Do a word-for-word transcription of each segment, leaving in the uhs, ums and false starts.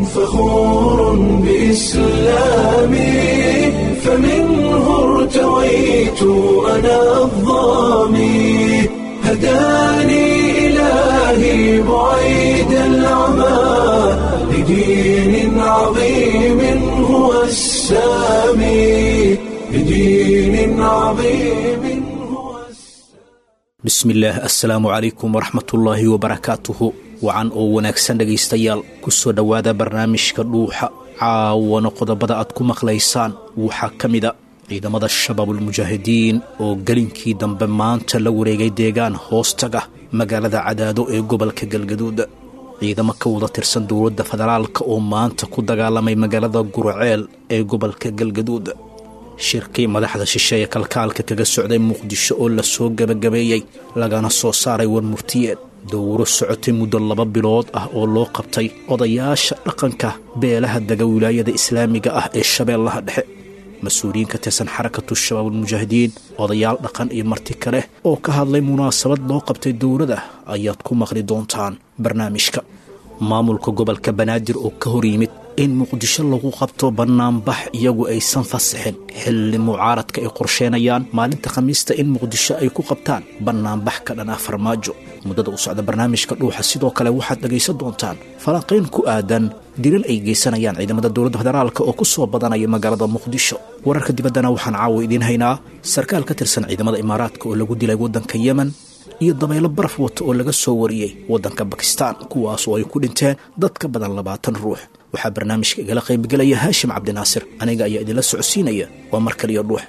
فخور بإسلامي فمنه ارتويت أنا الضامي هداني إلهي بعيد العمى لدين عظيم هو السامي لدين عظيم هو السامي بسم الله السلام عليكم ورحمة الله وبركاته وعن oo wanaagsan dhageystayaal ku soo dhawaada barnaamijka dhuuxa caawana qodobada aad ku maqlaysaan waxa kamida ciidamada shabaabul mujaahidiin oo galinkii dambe maanta la wareegay deegaan hoostaga magaalada Cadaado ee gobolka Galgaduud ciidamo ka wada tirsan dowladda federaalka oo maanta ku dagaalamay magaalada Gurceel ee gobolka Galgaduud shirkii madaxda shisheeye kalkaalka kaga socday Muqdisho oo la soo gabagabeeyay lagana soo saaray war murtiyeed dowro socotay muddo laba bilood ah oo loo qabtay odayaasha dhaqanka beelaha daga wilaayada islaamiga ah ee Shabeellaha Dhexe mas'uuliyiin ka tirsan xarakatu shabaabul mujaahidiin odayaal dhaqan iyo marti kale oo ka hadlay munaasabad loo qabtay dowladda ayaad ku maqli doontaan barnaamijka maamulka gobolka Banaadir oo ka hor yimid in Muqdisho lagu qabto barnaamij iyagu aysan fasaxin xilli mucaaradka ay qorsheenayaan maalinta Khamiista in Muqdisho ay ku qabtaan barnaamij ka dhan ah farmaajo muddada u socda barnaamijka dhuuxa sidoo kale waxaad dhageysan doontaan falanqayn ku aadan dilal ay geysanayaan ciidamada dowladda federaalka oo ku soo badanaya magaalada Muqdisho wararka dibaddana waxaan caawa idin haynaa sarkaal ka tirsan ciidamada Imaaraadka oo lagu dilay waddanka Yemen iyo dabaylo baraf wata oo laga soo wariyay waddanka Pakistan kuwaas oo ay ku dhinteen dad ka badan labaatan ruux waxaa barnaamijka igala qaybgalaya Haashim Cabdinaasir aniga ayaa idinla socodsiinaya waa mar kale dhuux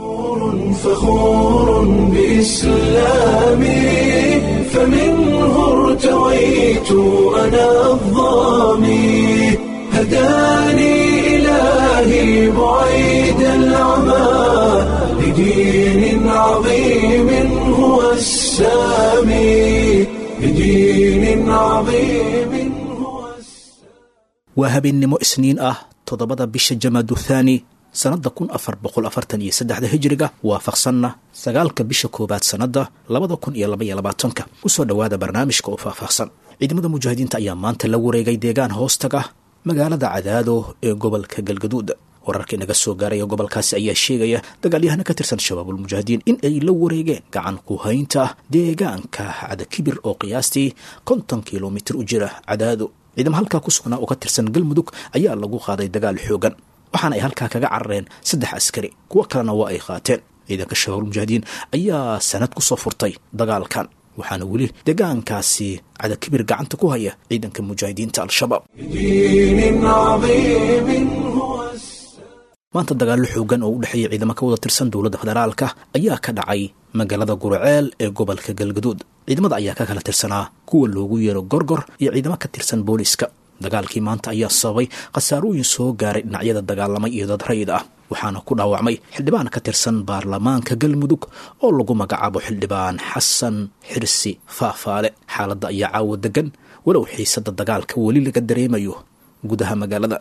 فخور بإسلامي فمنه ارتويت أنا الضامي هداني إلهي بعيد العمى لدين عظيم هو السامي لدين عظيم هو السامي وهبينمو isniin ah toddobada bisha Jamaadu Thani sanada kun afar boqol afartan iyo saddex hijriga waafaqsanna sagaalka bisha koobaad sanada laba kun iyo laba iyo labaatan ku soo dhawaada barnaamijka oo faahfaahsan ciidamada mujaahidiinta ayaa maanta la wareegay deegaan hoostaga magaalada Cadaado ee gobolka Galgaduud wararka inaga soo gaaray gobolkaasi ayaa sheegaya dagaalyahana ka tirsan shabaabul mujaahidiin in ay la wareegeen gacan ku haynta deegaanka Cadakibir oo qiyaastii konton kiiloomitir u jira Cadaado ciidamada halka ku sugnaa oo ka tirsan Galmudug ayaa lagu qaaday dagaal xoogan waxaana ay halkaa kaga carareen saddex askari kuwa kalena waa ay qaateen ciidanka shabaabul mujaahidiin ayaa sanad ku soo furtay dagaalkan waxaana weli deegaankaasi Cadakibir gacanta ku haya ciidanka mujaahidiinta al-shabaab maanta dagaal xoogan oo u dhaxeeyay ciidamada ka wada tirsan dowladda federaalka ayaa ka dhacay magaalada Gurceel ee gobolka Galgaduud ciidamada ayaa ka kala tirsanaa kuwa loogu yeero Gorgor iyo ciidamada ka tirsan booliska dagaalkii maanta ayaa sababay qasaarooyin soo gaaray dhinacyada dagaalamay iyo dad rayid ah waxaana ku dhaawacmay xildhibaan ka tirsan baarlamaanka Galmudug oo lagu magacaabo xildhibaan Xasan Xirsi Faafaale xaaladda ayaa caawa degan walow xiisada dagaalka weli laga dareemayo gudaha magaalada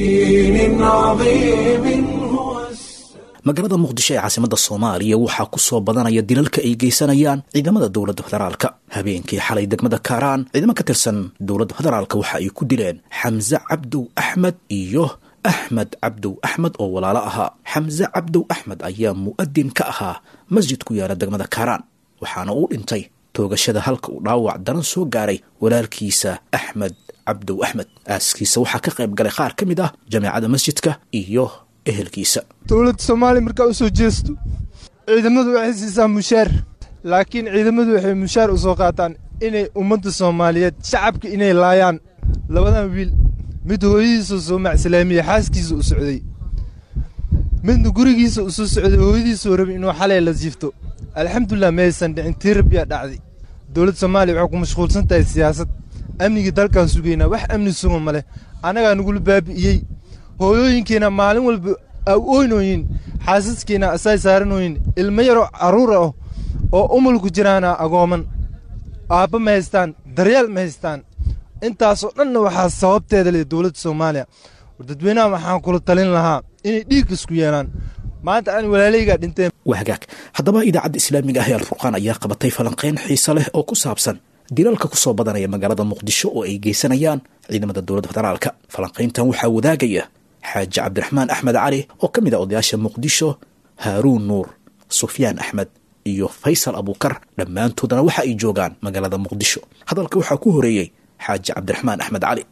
magaalada Muqdisho ee caasimadda Soomaaliya waxaa ku soo badanaya dilalka ay geysanayaan ciidamada dowladda federaalka habeenkii xalay degmada Kaaraan ciidamada ka tirsan dowladda federaalka waxa ay ku dileen Xamza Cabdow Axmed iyo Axmed Cabdow Axmed oo walaalo ahaa Xamza Cabdow Axmed ayaa mu'adin ka ahaa masjid ku yaala degmada Kaaraan waxaana uu dhintay toogashada halka uu dhaawac daran soo gaaray walaalkiisa Axmed Cabdow Axmed aaskiisa waxaa ka qayb galay qaar ka mid ah jameecada masjidka iyo ehelkiisa dowladda Soomaaliya marka u soo jeesto ciidamadu waxay siisaa mushaar laakiin ciidamadu waxay mushaar u soo qaataan inay ummadda Soomaaliyeed shacabka inay laayaan labadan wiil mid hooyadiisa soo macslaamiye xaaskiisa u socday midna gurigiisa u soo socday hooyadiisa rabay inuu xalay la jiifto alxamdulillah meesan dhicin tirbiya dhacday dowladda Soomaaliya waxay ku mashquulsan tahay siyaasad amniga dalkan sugayna wax amni sugan male anaga nagu baabi'iyay hooyooyinkeena maalin walba ooynooyin xaasaskeena asay saaranooyin ilmo yaro caruur ah oo umul ku jiraana agooman aaba ma haystaan daryeel ma haystaan intaas oo dhan waxa sababteeda leh dowladda Soomaaliya dadweynaha waxaan kula talin lahaa inay dhiig isku yeelaan maanta aan walaalayga dhinteen wahagaag haddaba idaacadda islaamiga ah ee Al-Furqaan ayaa qabatay falanqeyn xiiso leh oo ku saabsan dilalka ku soo badanaya magaalada muqdisho oo ay geysanayaan ciidamada dowladda federaalka. falanqayntan waxaa wadaagaya xaaji cabdiraxmaan axmed cali oo ka mid ah odayaasha muqdisho, haaruun nuur, sufyaan axmed iyo faysal abuukar, dhammaantoodana waxa ay joogaan magaalada muqdisho. hadalka waxaa ku horeeyey xaaji cabdiraxmaan axmed cali.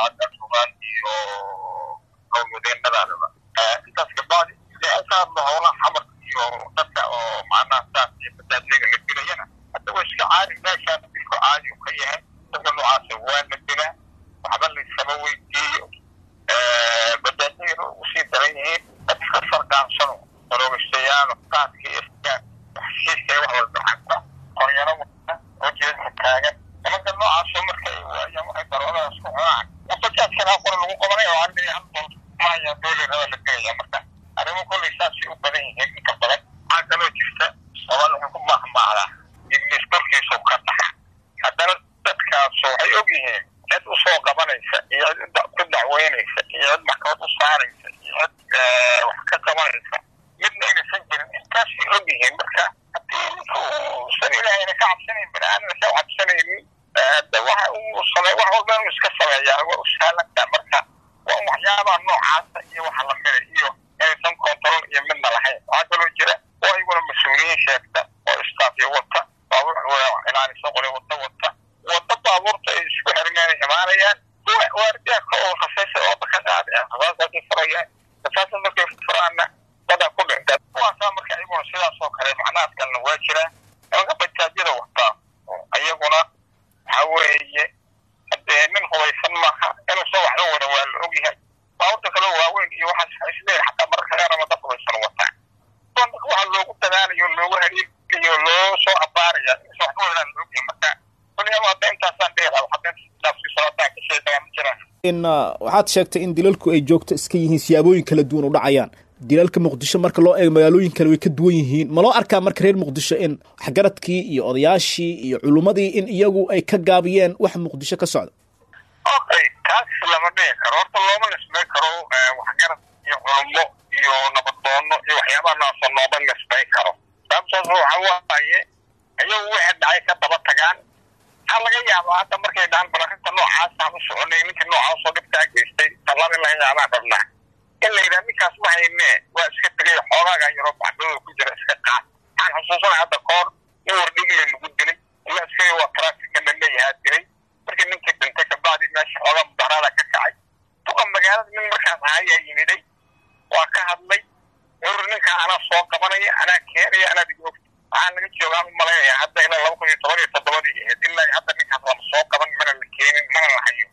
waxaad sheegtay in dilalku ay joogto iska yihiin siyaabooyin kala duwan u dhacayaan. dilalka muqdisho marka loo eego magaalooyin kale way ka duwan yihiin. ma loo arkaa marka reer muqdisho in waxgaradkii iyo odayaashii iyo culummadii in iyagu ay ka gaabiyeen wax muqdisho ka socda? okay taas lama dhihi karo. horta looma nisbay karo waxgarad iyo culummo iyo nabadoono iyo waxyaabaha noocaas looma nisbay karo. sababtaas waxa waaye ayagu wixii dhacay ka daba tagaan. waxaa laga yaabaa hadda markay dhahan balarinta noocaas aan u soconay ninka noocaas oo dhibkaa geystay tallaab in laga yaabaa rabnaa in la yidhaha ninkaas ma hayne waa iska tegay xoogaaga yaroo baxdooda ku jira iska qaad. waxaan xusuusanay hadda koor in wardhigile lagu dilay ila iskaga waa trafika la leeyahaa diray markii ninkii dhintay kabacdi meesha xoogaa mudaharaada ka kacay. duqa magaalada nin markaas ahayaa yimiday waa ka hadlay wuxuu ninkaa anaa soo qabanaya anaa keenaya anaa digmoogta. waxaa laga joogaan u malaynayaa hadda ilaa laba kun iyo toban iyo toddobadii ahayd ilaa hadda ninkaas lama soo qaban mana la keenin mana la hayo.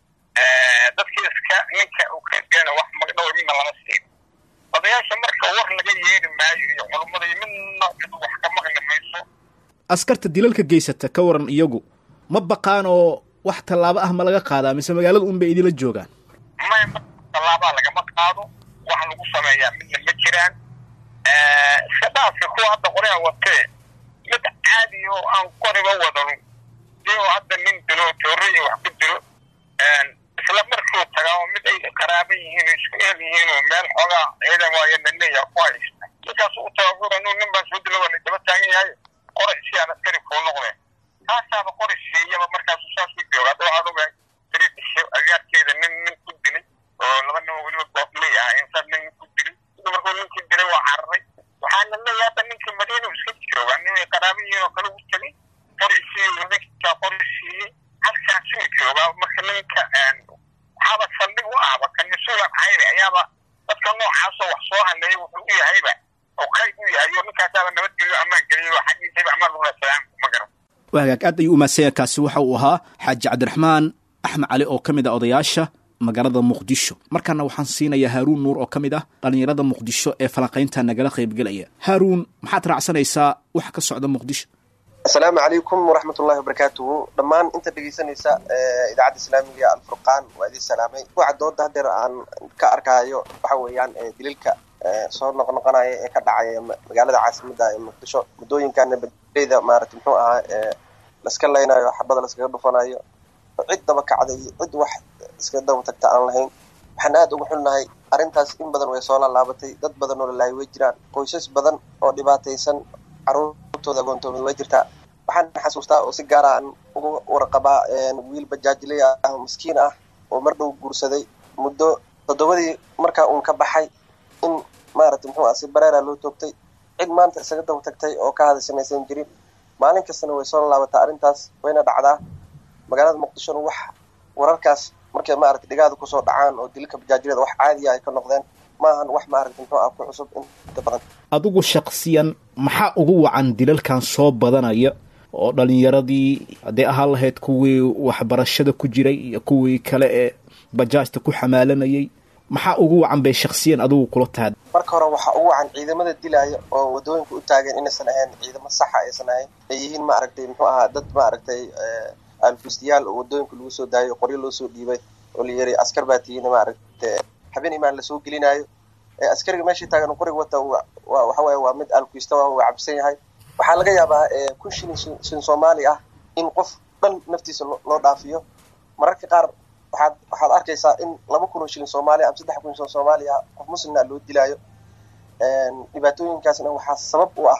dadkii iska ninka uu ka geena wax magdhow midna lama siin. odayaasha marka wax laga yeeri maayo iyo culummada iyo midna cid wax ka maqli mayso. askarta dilalka geysata ka waran iyagu ma baqaan oo wax tallaabo ah ma laga qaadaa mise magaalada un bay idinla joogaan? maya tallaabaa lagama qaado. wax lagu sameeyaa midna ma jiraan. iska dhaaska kuwa hadda qorea watee mid caadi oo aan qoriba wadan iyo hadda nin dilo tooriyo wax ku dilo isla markuu tagaa oo mid ay qaraaba yihiin oo isku eer yihiin oo meel xoogaa ciidan waayo naleeya ku haysta ninkaas u taagura inuu nin baa soo dilo waa la daba taagan yahay qori si aan askari kuu noqdeen taasaaba qori siiyaba markaasu saas u jooga. hadda waxaan ogahay tiriidisho agaarkeeda nin nin ku dilay oo laba nin oo weliba goofley ah insaas nin ku dilay markuu ninkii dilay waa cararay. waxaana leeyahay hadda ninkii madiina iska jooga nin ay qaraaba yihiin oo kale u tegay qori siiyey ninkaa qori siiyey halkaasuu joogaa. marka ninka waxaaba saldhig u ahba kan mas-uulan ahayba ayaaba dadka noocaasoo wax soo haleeya wuxuu u yahayba oo qayb u yahay oo ninkaasaaba nabadgelyo ammaan geliyo xaggiisayba amaan lula salaam ma garan. waa hagaag aad ayuu umaadsanyaa. kaasi waxa uu ahaa xaaji cabdiraxmaan axmed cali oo ka mid ah odayaasha magaalada muqdisho. markaana waxaan siinayaa haaruun nuur oo ka mid ah dhallinyarada muqdisho ee falanqaynta nagala qaybgelaya. haaruun maxaad raacsanaysaa wax ka socda muqdisho? السلام عليكم ورحمة الله وبركاته. دمان أنت دقيسانيسا إذاعة إسلامية الفرقان وهذه السلامي وعد دود هدر عن كأركايو وحويان دليلك صور نقنقنا كدعاية مقالة عاصمة مقدشو مدوين كان بديدا مارت محوها لسكالينا حبض لسكال دفنايو عد دبك عدي عد واحد سكال دو تكتعان لهين حناد وحولنا هاي أرنتاس إن بدن ويصولا لابتي داد بدن ولا لا يوجران قويسس بدن أو دباتيسن عروض tooda goontoomid way jirtaa waxaan xasuustaa oo si gaar ah aan ugu warqabaa wiil bajaajiley ah oo miskiin ah oo mar dhow guursaday muddo toddobadii markaa uun ka baxay in maaragtay muxuu ah si bareera loo toogtay cid maanta isaga daba tagtay oo ka hada samaysan jirin maalin kastana way soo laabataa arrintaas wayna dhacdaa magaalada muqdishona wax wararkaas markay maaragtay dhigaada kusoo dhacaan oo dilka bajaajilada wax caadi ah ay ka noqdeen maahan wax maaragtay muxuu ah ku cusub inta badan adigu shakhsiyan maxaa ugu wacan dilalkan soo badanaya oo dhalinyaradii hadday ahaan lahayd kuwii waxbarashada ku jiray iyo kuwii kale ee bajaajta ku xamaalanayay maxaa ugu wacan bay shakhsiyan adigu kula tahay marka hore waxaa ugu wacan ciidamada dilaya oo wadooyinka u taagan inaysan ahayn ciidamo saxa aysan ahayn ay yihiin maaragtay muxuu ahaa dad maaragtay alfustiyaal oo wadooyinka lagu soo daayo qoryo loo soo dhiibay oo la yiri askar baa tihiin maaragtay habeen imaan la soo gelinayo askariga meeshii taagan qoriga wata waxa waaye waa mid alkuista waa cabsan yahay waxaa laga yaabaa kun shilin shilin Soomaali ah in qof dhan naftiisa loo dhaafiyo mararka qaar waxaad waxaad arkaysaa in laba kun oo shilin Soomaali ama saddex kun oo Soomaali ah qof muslim ah loo dilayo een dhibaatooyinkaasna waxaa sabab u ah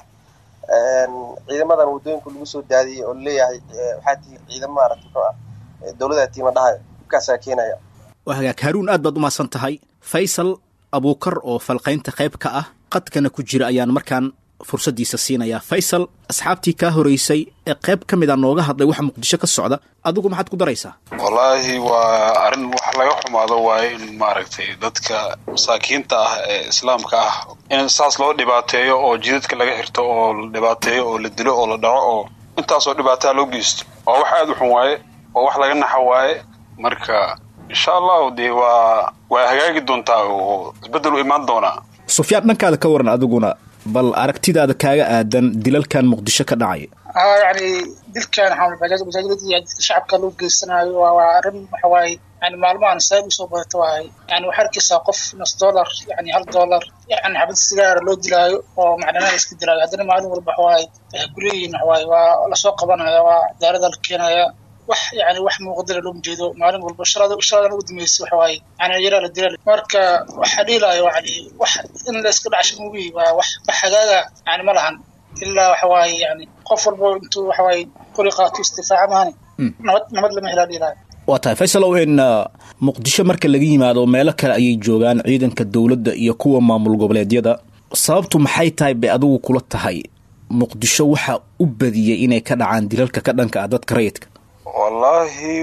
een ciidamadan wadooyinka lagu soo daadiyay oo leeyahay waxaa tii ciidamo maaragtay dawladda tiima dhahay ka saakinaya waxa Haruun aad baad u maasan tahay Faisal Abuukar oo falqaynta qayb ka ah qadkana ku jira ayaan markaan fursadiisa siinaya Faisal asxaabtii ka horeysay ee qayb kamid ah nooga hadlay waxa Muqdisho ka socda adigu maxaad ku daraysaa wallahi waa arin wax laga xumaado waay in maaragtay dadka masaakiinta ah ee islaamka ah in saas loo dhibaateeyo oo jidadka laga xirto oo la dhibaateeyo oo la dilo oo la dhaco oo intaas oo dhibaato loo geysto waa wax aad u xun waay oo wax laga naxo waay marka insha Allah de waa waa hagaagi doontaa oo isbedel u imaan doona Sufyaan dhankaada ka waran adiguna bal aragtidaada kaaga aadan dilalkan Muqdisho ka dhacay ah yani dilkan xawl bajaaj bajaajada shacabka loo geysanayo waa arin waxa waay yani maalmahan saad u soo baato waay yani waxa arkaysaa qof nus dollar yani hal dollar yani xabad sigaar loo dilaayo oo macdanaha iska dilaayo hadana maalin walba waay guriin waay waa la soo qabanaya waa daarada la keenaya wax yani wax muuqda loo jeedo maalin walba sharada sharada ugu dambeysay waxa waay ana yara la dilay marka waxa dhiilaayo yani wax in la iska dhacsho muubi waa wax xagaaga yani ma lahan illa waxa waay yani qof walba intuu waxa waay qoriqaatu istifaac maani nabad nabad lama helaa dhiilaayo waa tahay Faisal oo in Muqdisho marka laga yimaado meelo kale ayay joogaan ciidanka dawladda iyo kuwa maamul goboleedyada sababtu maxay tahay bay adigu kula tahay Muqdisho waxa u badiyay inay ka dhacaan dilalka ka dhanka ah dadka rayidka wallahi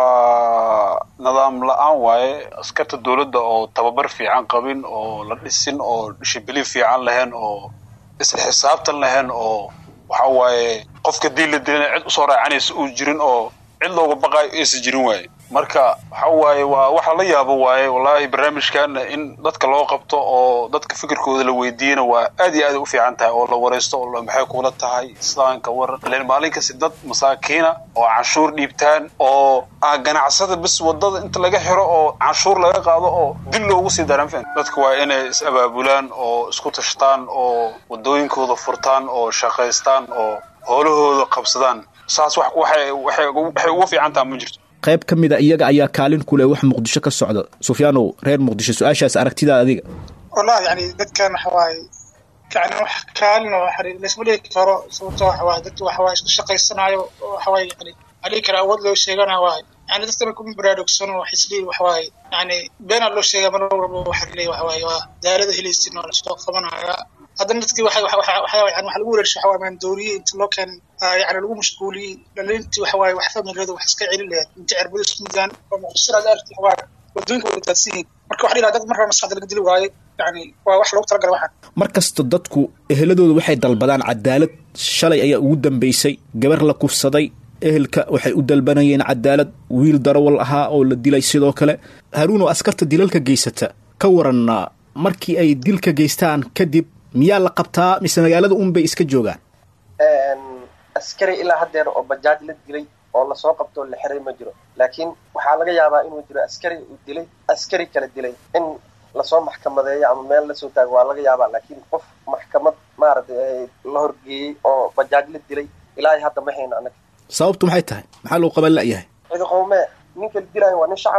waa nidaam la'aan waaye askarta dawladda oo tababar fiican qabin oo la dhisin oo discipline fiican lahayn oo isla xisaabtan lahayn oo waxa waaye qofka diil dilay cid u soo raacanaysa uu jirin oo cid looga baqay is jirin waaye marka waxa waaye waa waxa la yaabo waaye wallahi barnaamijkan in dadka loo qabto oo dadka fikirkooda la weydiina waa aad iyo aad u fiican tahay oo la wareysto oo maxay kula tahay islaamka war leen maalinka sidad masaakiina oo canshuur dhiibtaan oo aan ganacsada bis wadada inta laga xiro oo canshuur laga qaado oo dil loogu sii daran faan dadku waa inay is abaabulaan oo isku tashtaan oo wadooyinkooda furtaan oo shaqeystaan oo howlahooda qabsadaan saas wax waxay waxay ugu fiican tahay ma jirto qayb kamid ah iyaga ayaa kaalin ku leh wax Muqdisho ka socda Sufyaano reer Muqdisho su'aashaas aragtidaada adiga wallahi yani dadkan xawaay يعني wax kaalno xariir leesmada karo sababtoo ah waa dad wax waa shaqeysanayo waxa way yani ali kara awood loo sheegana waa yani dadka ku baraarugsan wax isli wax way yani beena loo sheegay mar walba waxa leeyahay wax way waa daarada helaysin oo soo qabanaya hadan dadkii waxa waxa waxa yani wax lagu weersho waxa waan dooriye inta loo kan yani lagu mashquuliyay dhalintii waxa way wax fahmiyada wax iska celin leeyahay inta cirbada isku midaan oo muqsirada arki waa wadooyinka wada taasiin marka wax dhilaa dad markaa maskaxda laga dili waaye yani waa wax loogu talagalay waxan markasta dadku eheladooda waxay dalbadaan cadaalad shalay ayaa ugu dambeysay gabar la kufsaday ehelka waxay u dalbanayeen cadaalad wiil darawal ahaa oo la dilay sidoo kale Haruun oo askarta dilalka geysata ka waran markii ay dilka geystaan kadib miyaa la qabtaa mise magaalada uun bay iska joogaan een askari ilaa hadeer oo bajaaj la dilay oo la soo qabto la xiray ma jiro laakiin waxa laga yaabaa inuu jiro askari uu dilay askari kale dilay in la soo maxkamadeeyo ama meel la soo taago waa laga yaabaa laakiin qof maxkamad maaragtay la horgeeyay oo bajaaj la dilay ilaa hadda ma hayno anaga sababtu maxay tahay maxaa loo qaban la yahay cid qowme ninka dilay waa nin shacab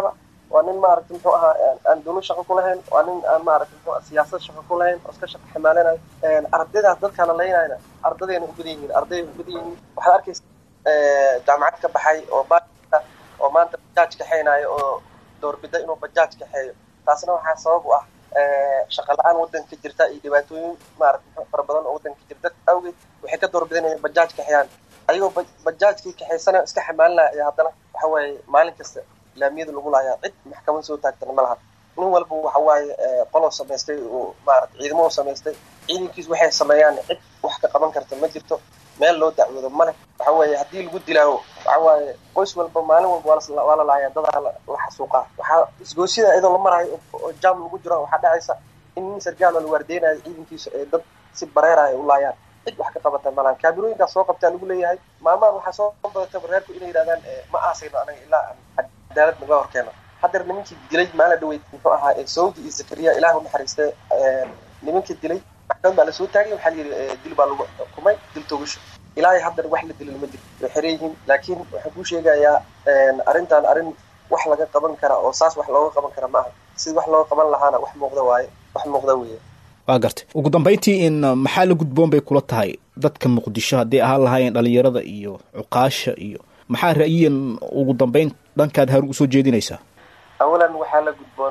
waa nin maaragtay muxuu ahaa aan dowlad shaqo ku lahayn, waa nin aan maaragtay muxuu siyaasad shaqo ku lahayn oo iska shaqo xamaalanayo. ardaydaas dadkana leynayna ardadayna u badan yihiin arday u badan yihiin waxaad arkaysa jaamacad ka baxay oo baadka oo maanta bajaaj kaxeynayo oo doorbida inuu bajaaj kaxeeyo. taasna waxaa sabab u ah shaqo la-aan waddanka jirta iyo dhibaatooyin maaragtay fara badan oo waddanka jirta awgeed waxay ka doorbideen bajaaj kaxeeyaan. ayagoo bajaajkii kaxaysana iska xamaalinaya ayaa haddana waxa waaye maalin kasta laamiyada lagu laayaa cid maxkamad soo taagtana ma laha. nin walba waxa waaye qolo samaystay oo maaragtay ciidamo samaystay, ciidankiis waxay sameeyaan cid wax ka qaban karta ma jirto, meel loo dacwoodo male. waxa waaye haddii lagu dilaawo waxa waaye qoys walba maalin walba waa la laayaa, dadaa la xasuuqaa. waxaa isgoosida iyadoo la marayo oo jaam lagu jiro waxaa dhacaysa in nin sargaal oo la waardeynayo ciidankiisa ee dad si bareeraya u laayaan, cid wax ka qabata malahan. kaamirooyinkaas soo qabtaa lagu leeyahay. maalmahan waxaa soo badata reerku inay yidhahdaan ma aasayno anaga ilaa cadaalad naga horkeeno. hadeer nimankii dilay maalin dhaweyd muxuu ahaa Saudi iyo Zakariya ilaah u naxariistay, nimankii dilay maxkamad baa lasoo taagay, waxaa layidhi dil baa lagu xukumay, dil togasho. ilaahay haddana wax la dilin ma jiro, way xiran yihiin. laakiin waxaan kuu sheegayaa arrintan arrin wax laga qaban kara oo saas wax looga qaban kara ma aha. sida wax looga qaban lahaana wax muuqda waaye, wax muuqda weeye. waa gartay. ugu dambayntii in maxaa la gudboon bay kula tahay dadka Muqdisho haddii ahaan lahaayeen dhalinyarada iyo cuqaasha iyo maxaa ra'yiyan ugu dambayn dhankaad haru usoo jeedinaysaa? awalan waxaa la gudboon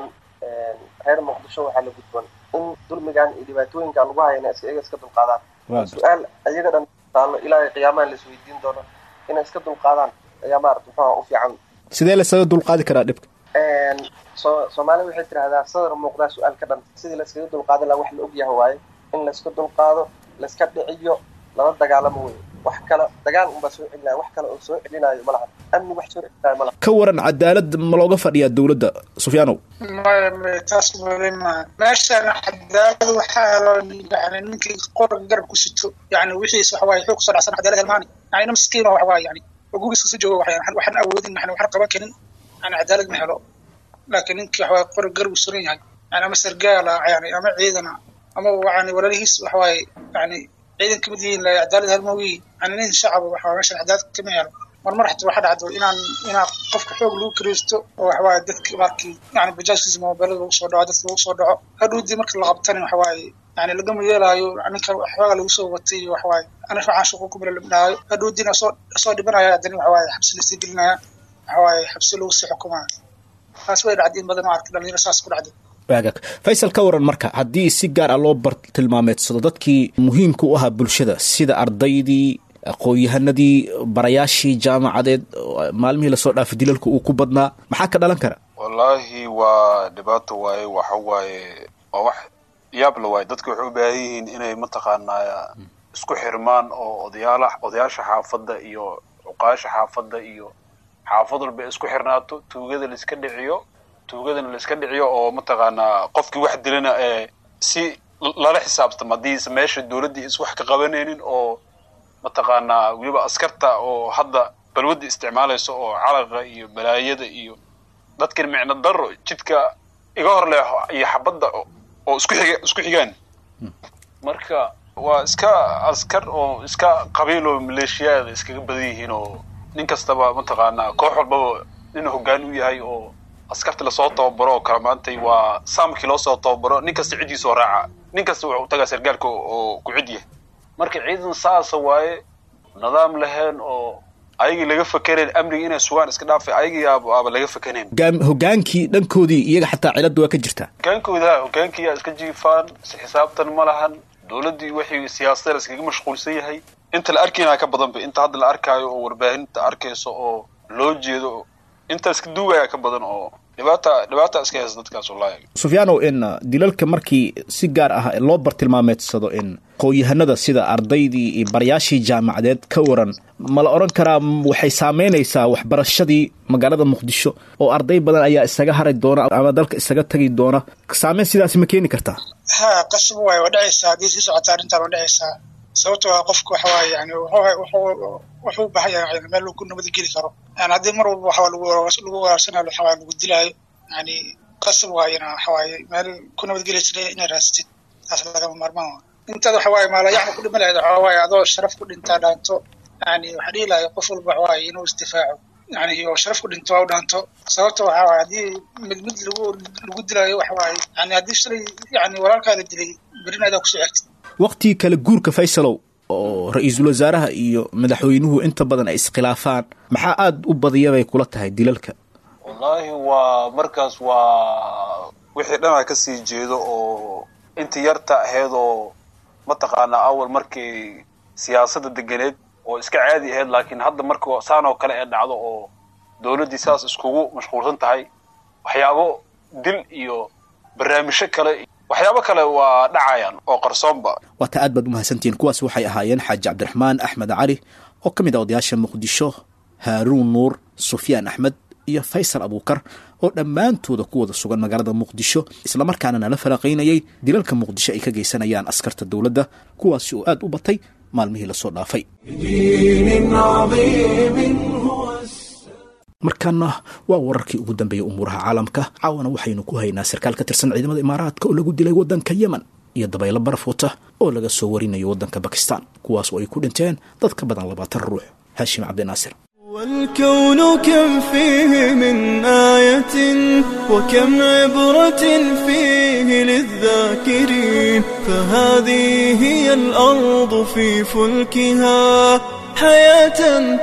reer Muqdisho waxaa la gudboon in dulmigan iyo dhibaatooyinkan lagu hayana iska iska dulqaadaan. su-aal ayaga dhan taalo ilaahay qiyaamaha la isweydiin doono inay iska dulqaadaan ayaa maaragtay muxuu u fiican. sidee la isaga dulqaadi karaa dhibka? Soomaaliya waxay tiraahdaa sadar muuqdaa su-aal ka dhan. sidii la iskaga dulqaadan lahaa wax la ogyahay waaye in la iska dulqaado, la iska dhiciyo, lala dagaalamo wey. wax kale dagaal unbaa soo celinaya, wax kale oo soo celinayo ma laha. amni wax soo celinaayo ma laha. ka waran cadaalad ma looga fadhiyaa dowladda Sufyaanow? ما تصبر ما ماشي أنا حداد وحال يعني ممكن قرر قرب كسيتو يعني وحي صحواي حوق صار عشان حداد الماني يعني مسكين وحواي يعني وجوج سجوا وحيان وحنا أود إن إحنا وحنا قبل كنا أنا عدالة مهلو لكن إنك حواي قرر قرب وسرين يعني أنا مسر قال يعني أنا عيدنا أما يعني ولا ليس وحواي يعني عيدن كبدين لا عدالة الموي يعني نين شعب وحواي ماشي عدالة كمية مرمر حتى واحد عدو إن إن قفك حوق لو كريستو وحواي دتك ماركي يعني بجاج في زمان بلد وصور دعوة وصور دعوة هادو دي مركل لعبتني وحواي يعني لقم يلايو يعني كحواي لو سو وتي وحواي أنا في عاشقكم من البناء هادو دي نصور صور بنا يا دني وحواي حبس الاستقلالنا وحواي حبس لو سي حكومة فاسوي عدين بدل ما أعرف لأن الأساس كل عدو waagag Faysal ka waran marka haddii si gaar ah loo bar tilmaameedsado dadkii muhiimka u ahaa bulshada sida ardaydii aqoon-yahanadii barayaashii jaamacadeed maalmihii la soo dhaafay dilalku uu ku badnaa maxaa ka dhalan kara? wallahi waa dhibaato waaye waxa waaye waa wax yaab la waaye dadku waxay u baahan yihiin inay mataqaanaa isku xirmaan oo odayaalaha odayaasha xaafadda iyo cuqaasha xaafadda iyo xaafad walba isku xirnaato tuugada la iska dhiciyo tuugadana la iska dhiciyo oo mataqaanaa qofkii wax dilana ee si lala xisaabtamo haddii meesha dowladdii is wax ka qabanaynin oo mataqaanaa weliba askarta oo hadda balwadda isticmaalayso oo calaqa iyo balaayada iyo dadkan micno daro jidka iga hor leexo iyo xabadda oo isku xiga isku xigaan marka waa iska askar oo iska qabiil oo maleeshiyada iskaga badan yihiin oo nin kastaba mataqaanaa koox walba nin hoggaan u yahay oo askarta la soo tababaro kala maantay waa saamkii loo soo tababaro nin kasta cidiisa oo raaca nin kasta wuxuu tagaa sargaalka oo ku cid yahay marka ciidan saas waaye nidaam lahayn oo ayagii laga fakareen amniga inay sugaan iska dhaafay ayagii aaba laga fakaneen hogaankii dhankoodii iyaga xataa cilad waa ka jirtaa hogaankooda hogaankii iska jiifaan si xisaabtan ma lahan dowladdii wixii siyaasadda iskaga mashquulsan yahay inta la arkayna ka badan ba inta hadda la arkaayo oo warbaahinta arkayso oo loo jeedo inta iska duugaya ka badan oo dhibaata dhibaata iska haysta dadkaas wallahi. Sufyaanow in dilalka markii si gaar ah loo bar tilmaameedsado in aqoon-yahanada sida ardaydii iyo barayaashii jaamacadeed ka waran ma la oran karaa waxay saameynaysaa waxbarashadii magaalada Muqdisho oo arday badan ayaa isaga haray doona ama dalka isaga tagi doona saameyn sidaas ma keeni kartaa? ha qasab way wadaysaa hadii si socota arrintan wadaysaa sababtoo ah qofku waxa waaye yani wuxuu wuxuu baahan yahay meel uu ku nabad geli karo yani hadii mar walba waxa lagu lagu waarsanayo waxa lagu dilaayo yani qasab waayna waxa waaye meel ku nabad geli inay raastid taas laga marmaan inta waxa waaye maala yani ku dhimalayda waxa waaye adoo sharaf ku dhintaa dhaanto yani waxa dhiilaayo qof walba waxa waaye inuu istifaaco yani oo sharaf ku dhinto u dhaanto sababta waxa waaye haddii mid mid lagu lagu dilaayo waxa waaye yani haddii shalay yani walaalkaa la dilay berina adaa kusoo xigtay waqtigii kale guurka faysalow oo ra-iisul wasaaraha iyo madaxweynuhu inta badan ay iskhilaafaan maxaa aada u badiya bay kula tahay dilalka wallaahi waa markaas waa wixii dhan ay kasii jeedo oo inta yarta ahayd oo mataqaanaa awal markii siyaasadda deganeed oo iska caadi ahayd laakiin hadda marka saan oo kale ee dhacdo oo dawladdii saas iskugu mashquulsan tahay waxyaabo dil iyo barnaamijyo kale waxyaabo kale waa dhacayaan oo qarsoonba waata aad baad u mahadsantihiin kuwaas waxay ahaayeen xaaji cabdiraxmaan axmed cali oo ka mid ah odayaasha muqdisho haaruun nuur sufyaan axmed iyo faysal abuukar oo dhammaantooda ku wada sugan magaalada muqdisho islamarkaana nala falaqaynayay dilalka muqdisho ay ka geysanayaan askarta dowladda kuwaasi oo aad u batay maalmihii lasoo dhaafay markaana waa wararkii ugu dambeeyey umuuraha caalamka caawana waxaynu ku haynaa sarkaal ka tirsan ciidamada imaaraadka oo lagu dilay waddanka yemen iyo dabaylo baraf wata oo laga soo warinayo waddanka bakistan kuwaas oo ay ku dhinteen dad ka badan labaatan ruux haashim cabdinaasir والكون كم فيه من آية وكم عبرة فيه للذاكرين فهذه هي الأرض في فلكها حياة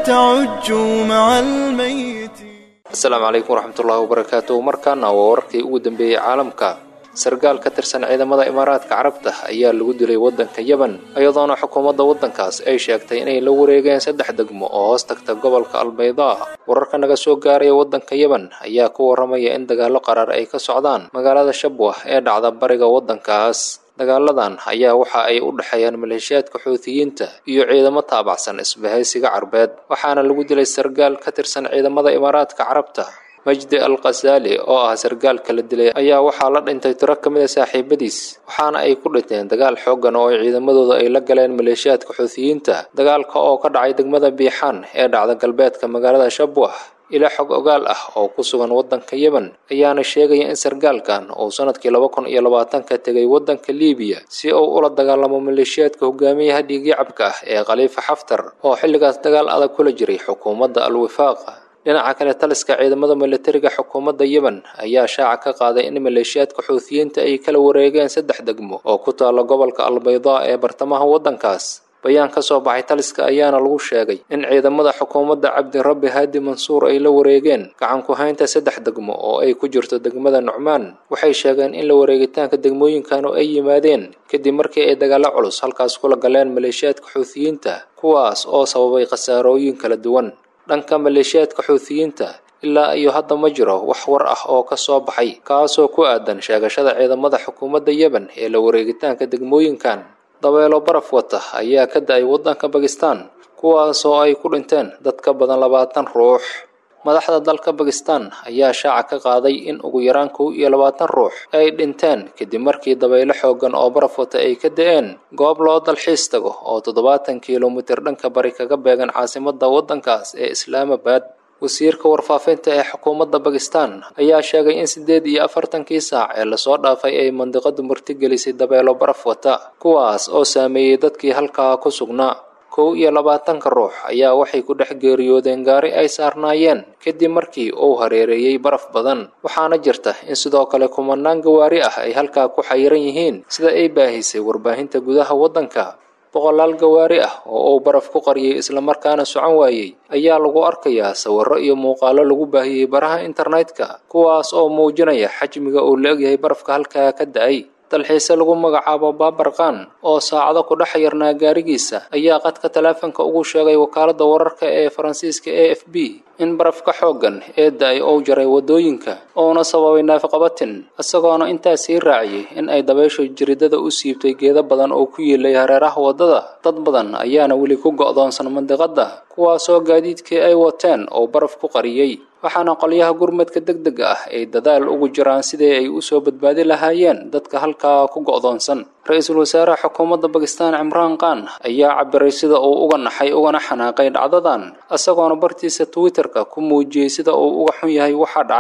تعج مع الميت. السلام عليكم ورحمة الله وبركاته. مركانا ووركي ودن بي عالمك sargaal ka tirsan ciidamada imaaraadka carabta ayaa lagu dilay waddanka yemen iyadoona xukuumadda waddankaas ay sheegtay inay la wareegeen saddex degmo oo hoos tagta gobolka albaydaa wararka naga soo gaaraya waddanka yemen ayaa ku warramaya in dagaallo qaraar ay ka socdaan magaalada shabwah ee dhacda bariga waddankaas dagaaladan ayaa waxa ay u dhaxeeyaan maleeshiyaadka xuutiyiinta iyo ciidamo taabacsan isbahaysiga carbeed waxaana lagu dilay sargaal ka tirsan ciidamada imaaraadka carabta majdi al-qasaali oo ah sargaalka la dilay ayaa waxaa la dhintay tiro ka mid a saaxiibadiis waxaana ay ku dhinteen dagaal xooggan oo ay ciidamadooda ay la galeen maleeshiyaadka xuutiyiinta dagaalka oo ka dhacay degmada biixaan ee dhacda galbeedka magaalada shabwah ilaa xog ogaal ah oo ku sugan waddanka yemen ayaana sheegaya in sargaalkan uu sanadkii laba kun iyo labaatanka tegay waddanka liibiya si uu ula dagaalamo maleeshiyaadka hogaamiyaha dhiigyacabka ah ee khaliifa xaftar oo xilligaas dagaal adag kula jiray xukuumadda al-wifaaqa dhinaca kale taliska ciidamada militariga xukuumadda yemen ayaa shaaca ka qaaday in maleeshiyaadka xuutiyiinta ay kala wareegeen saddex degmo oo ku taala gobolka albaydaa ee bartamaha waddankaas bayaan ka soo baxay taliska ayaana lagu sheegay in ciidamada xukuumadda cabdirabbi haadi mansuur ay la wareegeen gacan ku haynta saddex degmo oo ay ku jirto degmada nucmaan waxay sheegeen in la wareegitaanka degmooyinkan oo ay yimaadeen kadib markii ay dagaallo culus halkaas kula galeen maleeshiyaadka xuutiyiinta kuwaas oo sababay khasaarooyin kala duwan dhanka maleeshiyaadka xuutiyiinta ilaa iyo hadda ma jiro wax war ah oo ka soo baxay kaasoo ku aadan sheegashada ciidamada xukuumadda yemen ee la wareegitaanka degmooyinkan dabeelo baraf wata ayaa ka da-ay waddanka bakistan kuwaasoo ay ku dhinteen dad ka badan labaatan ruux madaxda dalka bakistan ayaa shaaca ka qaaday in ugu yaraan kow iyo labaatan ruux ay dhinteen kadib markii dabaylo xooggan oo baraf wata ay ka da-een goob loo dalxiis tago oo toddobaatan kilomitir dhanka bari kaga beegan caasimadda waddankaas ee islaamabad wasiirka warfaafinta ee xukuumadda bakistan ayaa sheegay in siddeed iyo afartankii saac ee lasoo dhaafay ay mandiqadu martigelisay dabeelo baraf wata kuwaas oo saameeyey dadkii halkaa ku sugnaa kow iyo labaatanka ruux ayaa waxay ku dhex geeriyoodeen gaari ay saarnaayeen kadib markii uu hareereeyey baraf badan waxaana jirta in sidoo kale kumanaan gawaari ah ay halkaa ku xayiran yihiin sida ay baahisay warbaahinta gudaha waddanka boqolaal gawaari ah oo uu baraf ku qariyey islamarkaana socon waayey ayaa lagu arkayaa sawirro iyo muuqaalo lagu baahiyey baraha internetka kuwaas oo muujinaya xajmiga uu la egyahay barafka halkaa ka da-ay dalxiise lagu magacaabo baabarqaan oo saacado ku dhex yarnaa gaarigiisa ayaa qadka taleefanka ugu sheegay wakaaladda wararka ee faransiiska a f b in barafka xooggan ee da-ay uu jaray waddooyinka uuna sababay naafaqabatin isagoona intaas sii raaciyey in ay dabayshu jiridada u siibtay geedo badan oo ku yiilay hareeraha waddada dad badan ayaana weli ku go'doonsan mandiqadda kuwaasoo gaadiidkii ay wateen oo baraf ku qariyey waxaana qolyaha gurmadka degdega ah ay dadaal ugu jiraan sidii ay u soo badbaadi lahaayeen dadka halkaa ku go'doonsan ra-iisul wasaaraha xukuumadda bakistan cimraan khan ayaa cabiray sida uu uga naxay ugana xanaaqay dhacdadan isagoona bartiisa twitterka ku muujiyey sida uu uga xun yahay waxa dhacay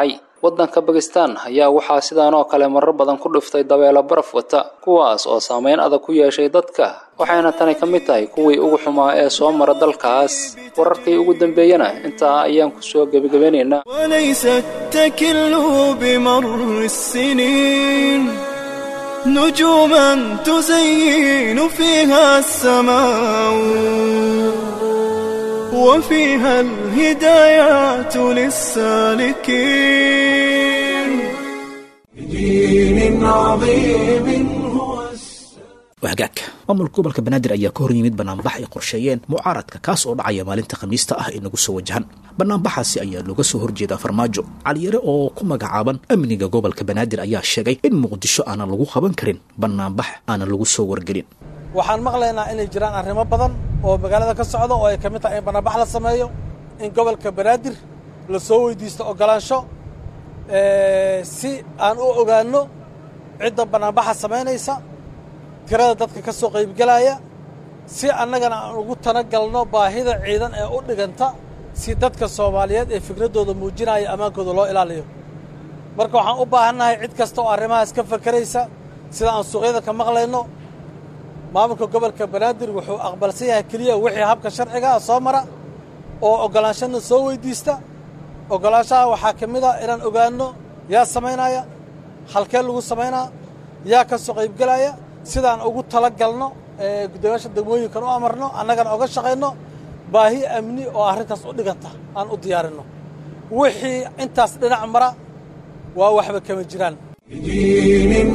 waddanka bakistan ayaa waxaa sidaan oo kale marar badan ku dhiftay dabeelo baraf wata kuwaas oo saameyn adag ku yeeshay dadka waxayna tani ka mid tahay kuwii ugu xumaa ee soo mara dalkaas wararkii ugu dambeeyana intaa ayaan ku soo gabagabeynaynaa وليس التكل بمر السنين نجوما تزين فيها السماء وفيها الهدايات للسالكين بدين عظيم هو وهجاك maamulka gobolka banaadir ayaa ka hor yimid banaanbax ay qorsheeyeen mucaaradka kaas oo dhacaya maalinta khamiista ah ee nagu soo wajahan banaanbaxaasi ayaa looga soo horjeedaa farmaajo caliyare oo ku magacaaban amniga gobolka banaadir ayaa sheegay in muqdisho aanan lagu qaban karin banaanbax aanan lagu soo wargelin waxaan maqlaynaa inay jiraan arrimo badan oo magaalada ka socda oo ay ka mid tahay in banaanbax la sameeyo in gobolka banaadir la soo weydiisto ogolaansho si aan u ogaanno cidda banaanbaxa samaynaysa tirada dadka ka soo qaybgalaya si annagana aan ugu talagalno baahida ciidan ee u dhiganta si dadka Soomaaliyeed ee fikradooda muujinaya amaankooda loo ilaaliyo marka waxaan u baahannahay cid kasta oo arrimahaas ka fakaraysa sida aan suuqyada ka maqlayno maamulka gobolka banaadir wuxuu aqbalsan yahay kaliya wixii habka sharciga ah soo mara oo ogolaanshana soo weydiista ogolaanshaha waxaa ka mid ah inaan ogaanno yaa samaynaya halkee lagu samaynaa yaa ka soo qaybgalaya sidaan ugu talagalno ee gudoomiyaasha degmooyinkan u amarno annagana uga shaqayno baahi amni oo arrintaas u dhiganta aan u diyaarinno wixii intaas dhinac mara waa waxba kama jiraan بدين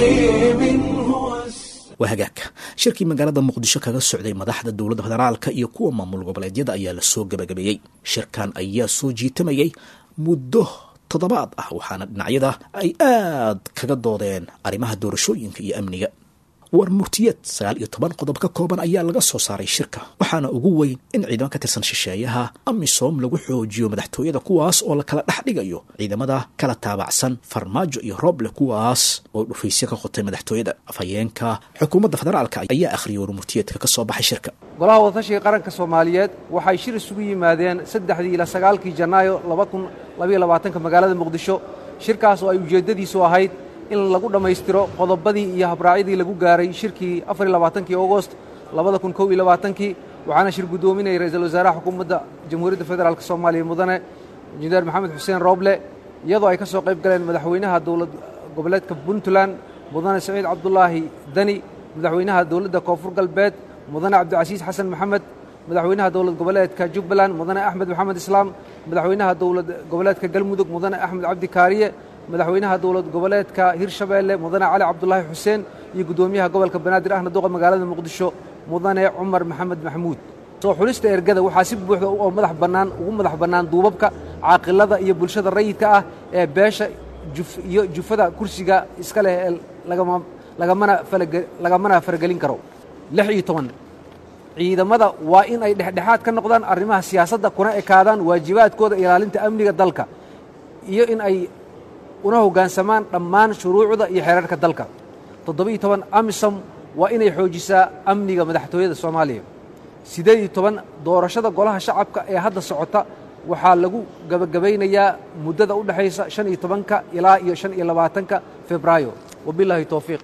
عظيم هو وهجاك shirkii magaalada muqdisho kaga socday madaxda dawladda federaalka iyo kuwa maamul goboleedyada ayaa la soo gabagabeeyay shirkan ayaa soo jiitamayay muddo toddobaad ah waxaana dhinacyada ay aad kaga doodeen arrimaha doorashooyinka iyo amniga war murtiyad sagaal iyo toban qodob ka kooban ayaa laga soo saaray shirka waxaana ugu weyn in ciidamo ka tirsan shisheeyaha amisom lagu xoojiyo madaxtooyada kuwaas oo la kala dhex dhigayo ciidamada kala taabacsan farmaajo iyo rooble kuwaas oo dhufaysyo ka qotay madaxtooyada afhayeenka xukuumadda federaalka ayaa akhriyay war murtiyadka ka soo baxay shirka golaha wadatashiga qaranka Soomaaliyeed waxay shir isugu yimaadeen saddexdii ila sagaalkii Janaayo laba kun laba iyo labaatanka magaalada Muqdisho shirkaas oo ay ujeedadiisu ahayd in lagu dhamaystiro qodobadii iyo habraacidii lagu gaaray shirkii afar iyo labaatankii August laba kun kow iyo labaatankii waxaana shir gudoominayay ra'iisul wasaaraha xukuumadda Jamhuuriyadda Federaalka Soomaaliya mudane Injineer Maxamed Xuseen Rooble iyadoo ay ka soo qayb galeen madaxweynaha dawlad goboleedka Puntland mudane Saciid Cabdullaahi Dani madaxweynaha dawladda Koonfur Galbeed mudane Cabdicasiis Xasan Maxamed madaxweynaha dawlad goboleedka Jubbaland mudane Axmed Maxamed Islaam madaxweynaha dawlad goboleedka Galmudug mudane Axmed Cabdi Kaariye madaxweynaha dawlad goboleedka Hirshabeelle mudane Cali Cabdullaahi Xuseen iyo gudoomiyaha gobolka Banaadir ahna duqa magaalada Muqdisho mudane Cumar Maxamed Maxamuud soo xulista ergada waxaa si buuxda oo madax bannaan ugu madax bannaan duubabka caaqilada iyo bulshada rayidka ah ee beesha iyo jufada kursiga iska leh lagama lagamana lagamana faragelin karo lix iyo toban ciidamada waa in ay dhexdhexaad ka noqdaan arrimaha siyaasadda kuna ekaadaan waajibaadkooda ilaalinta amniga dalka iyo in ay una hoggaansamaan dhammaan shuruucda iyo xeerarka dalka toddoba iyo toban amisom waa inay xoojisaa amniga madaxtooyada Soomaaliya siddeed iyo toban doorashada golaha shacabka ee hadda socota waxaa lagu gabagabeynayaa muddada u dhaxaysa shan iyo tobanka ilaa iyo shan iyo labaatanka Febraayo wabillahi tawfiiq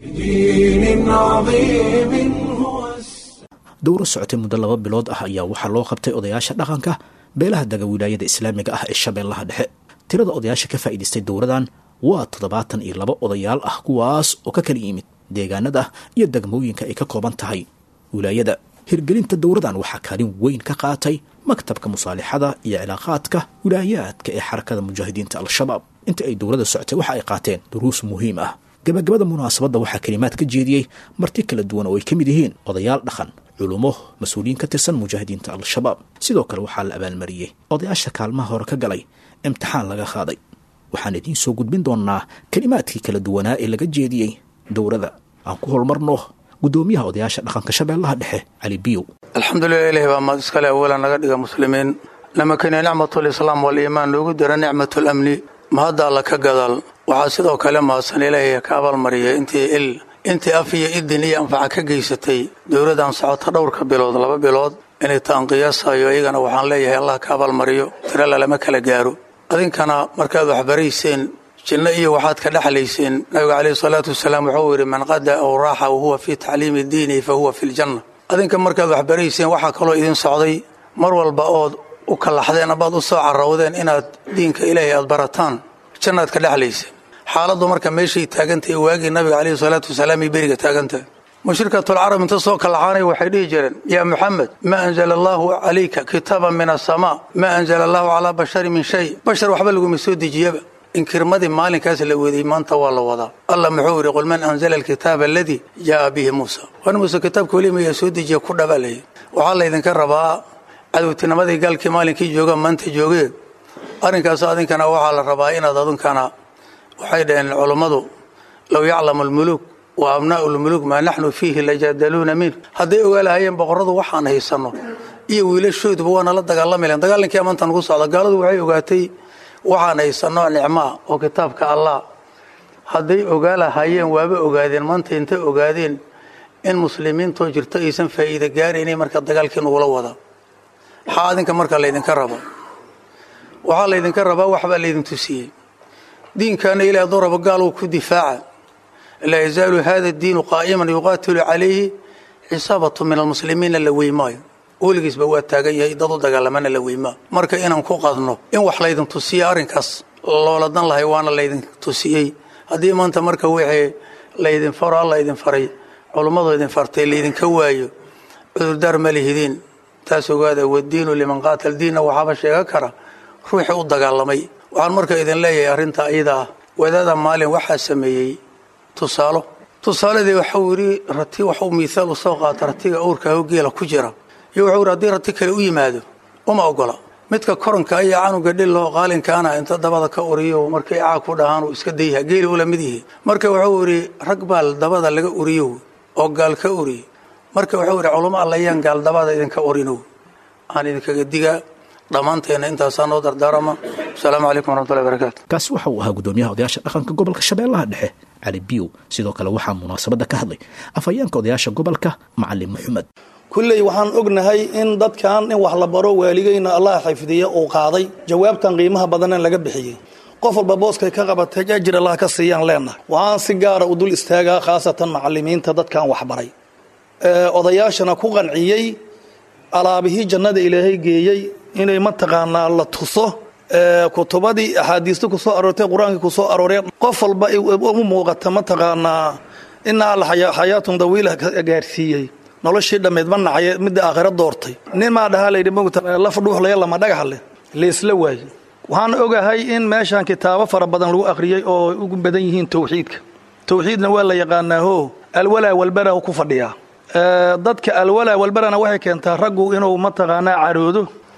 بدين عظيم هو dowro socotay muddo laba bilood ah ayaa waxaa loo qabtay odayaasha dhaqanka beelaha daga wilaayada islaamiga ah ee shabeellaha dhexe tirada odayaasha ka faa'iidaystay dowradan waa toddobaatan iyo laba odayaal ah kuwaas oo ka kala yimid deegaanada iyo degmooyinka ay ka kooban tahay wilaayada hirgelinta dowradan waxaa kaalin weyn ka qaatay maktabka musaalixada iyo cilaaqaadka wilaayaadka ee xarakada mujaahidiinta al-shabaab inta ay dowladda socotay waxa ay qaateen duruus muhiim ah gabagabada munaasabadda waxaa kalimaad ka jeediyey marti kala duwan oo ay ka mid yihiin odayaal dhaqan culumo mas-uuliyiin ka tirsan mujaahidiinta al-shabaab sidoo kale waxaa la abaalmariyey odayaasha kaalmaha hore ka galay imtixaan laga qaaday waxaan idiin soo gudbin doonnaa kelimaadkii kala duwanaa ee laga jeediyey dowrada aan ku holmarno gudoomiyaha odayaasha dhaqanka shabeellaha dhexe cali biyow alxamdulilah ilahi baa mahad iskale awalan naga dhiga muslimiin lama keenay nicmatulislaam waliimaan loogu dira nicmatulamni mahadda alla ka gadaal waxaa sidoo kale mahadsan ilaahay ka abaalmariyay intii il intii af iyo idin iyo anfaca ka geysatay dowladan socota dhowrka bilood laba bilood inay taan qiyaasayo iyagana waxaan leeyahay allah ka abaalmariyo tiro lalama kala gaaro adinkana markaad waxbarayseen jinno iyo waxaad ka dhexlayseen nabiga calayhi salaatu wasalaam wuxuu yidhi man qada aw raaxa wahuwa fii tacliimi diini fa huwa fi ljanna adinka markaad waxbarayseen waxaa kaloo idin socday mar walba ood u kallaxdeen abaad u soo carrawdeen inaad diinka ilaahay aad barataan jannaad ka dhexlayseen xaaladdu marka meeshay taagantahay waagii nabiga calayhi salaatu wasalaam iyo beriga taagantahay mushrikatulcarab inta soo kallaxaanay waxay dhihi jireen yaa muxamed maa anzala allaahu calayka kitaaban min asamaa maa anzala allaahu calaa basharin min shay bashar waxba laguma soo dejiyaba inkirmadii maalinkaas la weeday maanta waa la wadaa allah muxuu yidhi qul man anzala alkitaaba aladii jaa'a bihi muusa wan muuse kitaabka weli mayaa soo dejiya ku dhabalaya waxaa laydinka rabaa cadowtinimadii gaalkii maalinkii jooga maanta joogee arrinkaas adinkana waxaa la rabaa inaad adunkana waxay dhaheen culummadu low yaclamu almuluuk wa abnaa'u lmuluuk maa naxnu fiihi lajaadaluuna min hadday ogaalahayeen boqorradu waxaan haysanno iyo wiilashooduba waa nala dagaalami lahen dagaalankii amaanta nugu socda gaaladu waxay ogaatay waxaan haysanno nicmaa oo kitaabka allah hadday ogaalahayeen waaba ogaadeen maanta intay ogaadeen in muslimiintoo jirto aysan faa'iida gaaraynay marka dagaalkii nugula wadaa maxaa adinka marka laydinka raba waxaa laydinka rabaa waxbaa laydin tusiyey diinkaana ilaahay daraba gaal uu ku difaaca laa yazaalu hada diinu qaa'iman yuqaatilu calayhi cisaabatu min almuslimiina la weymaayo weligiisba waa taagan yahay dad u dagaalamana la weymaa marka inaan ku qadno in wax laydin tusiya arrinkaas looladan lahay waana laydin tusiyey haddii maanta marka wixii laydin faro alla idin faray culummadu idin fartay laydinka waayo cudurdaar ma lihidiin taas ogaada wadiinu liman qaatal diinna waxaaba sheegan kara ruuxii u dagaalamay waxaan marka idin leeyahay arrinta iyada ah wadaada maalin waxaa sameeyey tusaalo tusaaladii waxuu yidhi rati waxuu miisaal u soo qaata ratiga awrka hawgeela ku jira iyo wuxuu yidhi haddii rati kale u yimaado uma ogola midka koranka ayaa canuga dhilloo qaalinkaana inta dabada ka uriyo markay caag ku dhahaan uu iska dayha geeli ula mid yihi marka wuxuu yidhi rag baal dabada laga uriyo oo gaal ka uriye marka wuxuu yidhi culummo allayaan gaal dabada idinka urinow aan idinkaga digaa dhammaanteenna intaasaa noo dardaarama asalaamu calaykum waraxmatullahi barakaatu kaasi waxa uu ahaa gudoomiyaha odayaasha dhaqanka gobolka shabeellaha dhexe cali biyow sidoo kale waxaa munaasabadda ka hadlay afhayeenka odayaasha gobolka macalin maxamed kulley waxaan ognahay in dadkan in wax la baro waaligayna allah xifdiye uu qaaday jawaabtan qiimaha badanna laga bixiyey qof walba booskay ka qabatay ajir allah ka siiyaan leenahay waxaan si gaara u dul istaagaa khaasatan macallimiinta dadkan waxbaray odayaashana ku qanciyey alaabihii jannada ilaahay geeyey inay mataqaanaa la tuso kutubadii axaadiista ku soo aroortay qur-aankii ku soo aroorey qof walba u muuqata mataqaanaa ina alla xayaatun dawiila gaarsiiyey noloshii dhammeed ma nacay midda aakhiro doortay nin maa dhahaa layidhi mogta laf dhuuxlaya lama dhagax leh leesla waaye waxaan ogahay in meeshaan kitaabo fara badan lagu akhriyey oo ugu badan yihiin tawxiidka tawxiidna waa la yaqaanaaho alwalaa walbara ku fadhiyaa dadka alwalaa walbarana waxay keentaa raggu inuu mataqaanaa caroodo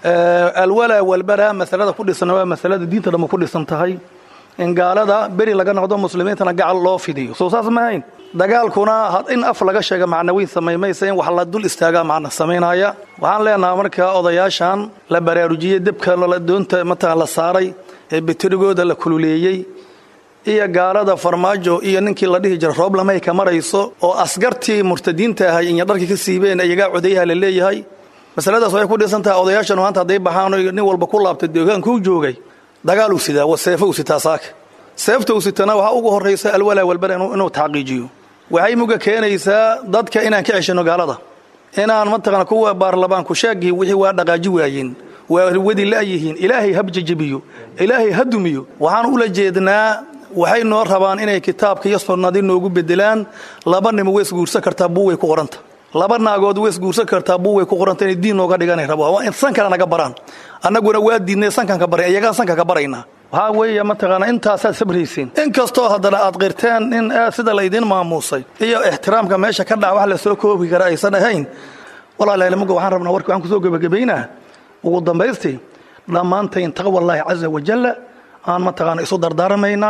alwalaa walbara masalada ku dhisan waa masalada diinta dhamma ku dhisan tahay in gaalada beri laga noqdo muslimiintana gacal loo fidiyo soo saas ma ahayn dagaalkuna in af laga sheega macnawiin samaymaysa in wax la dul istaagaa macna samaynaya waxaan leenahay markaa odayaashan la baraarujiyey debka doonta mataqaan la saaray ee bitirigooda la kululeeyey iyo gaalada farmaajo iyo ninkii la dhihi jiray roob lamay ka marayso oo asgartii murtadiinta ahay in dharkii ka siibeen ayagaa codayaha la leeyahay masaladaas waxay ku dhisan tahay odayaashan maanta hadday baxaan nin walba ku laabtay deegaankuu joogay dagaal uu sidaa waa seefo uu sitaa saaka seefta uu sitana waxaa ugu horraysa alwalaa walbara inuu taxqiijiyo waxay muga keenaysaa dadka inaan ka ceshino gaalada inaan mataqana kuwa baarlamaanku sheegii wixii waa dhaqaaji waayeen waa wadi la'yihiin ilaahay habjajabiyo ilaahay ha dumiyo waxaan ula jeednaa waxay noo rabaan inay kitaabka iyo sunnadii noogu bedelaan laba nimo weys guursan kartaa buugay ku qoranta laba naagood weys guursan kartaa buugay ku qoranta inay diin nooga dhiganay rabo waa in sankana naga baraan annaguna waa diidnay sankan ka baray iyagaan sanka ka baraynaa waxaa weeye mataqaana intaasaad sabraysiin inkastoo haddana aad qirteen in sida laydin maamuusay iyo ixtiraamka meesha ka dhaca wax la soo koobi kara aysan ahayn walaalahaylamuga waxaan rabnaa warkii waxaan kusoo gebagabaynaa ugu dambaystii dhammaantayn taqwallaahi caza wajalla aan mataqaana isu dardaaramaynaa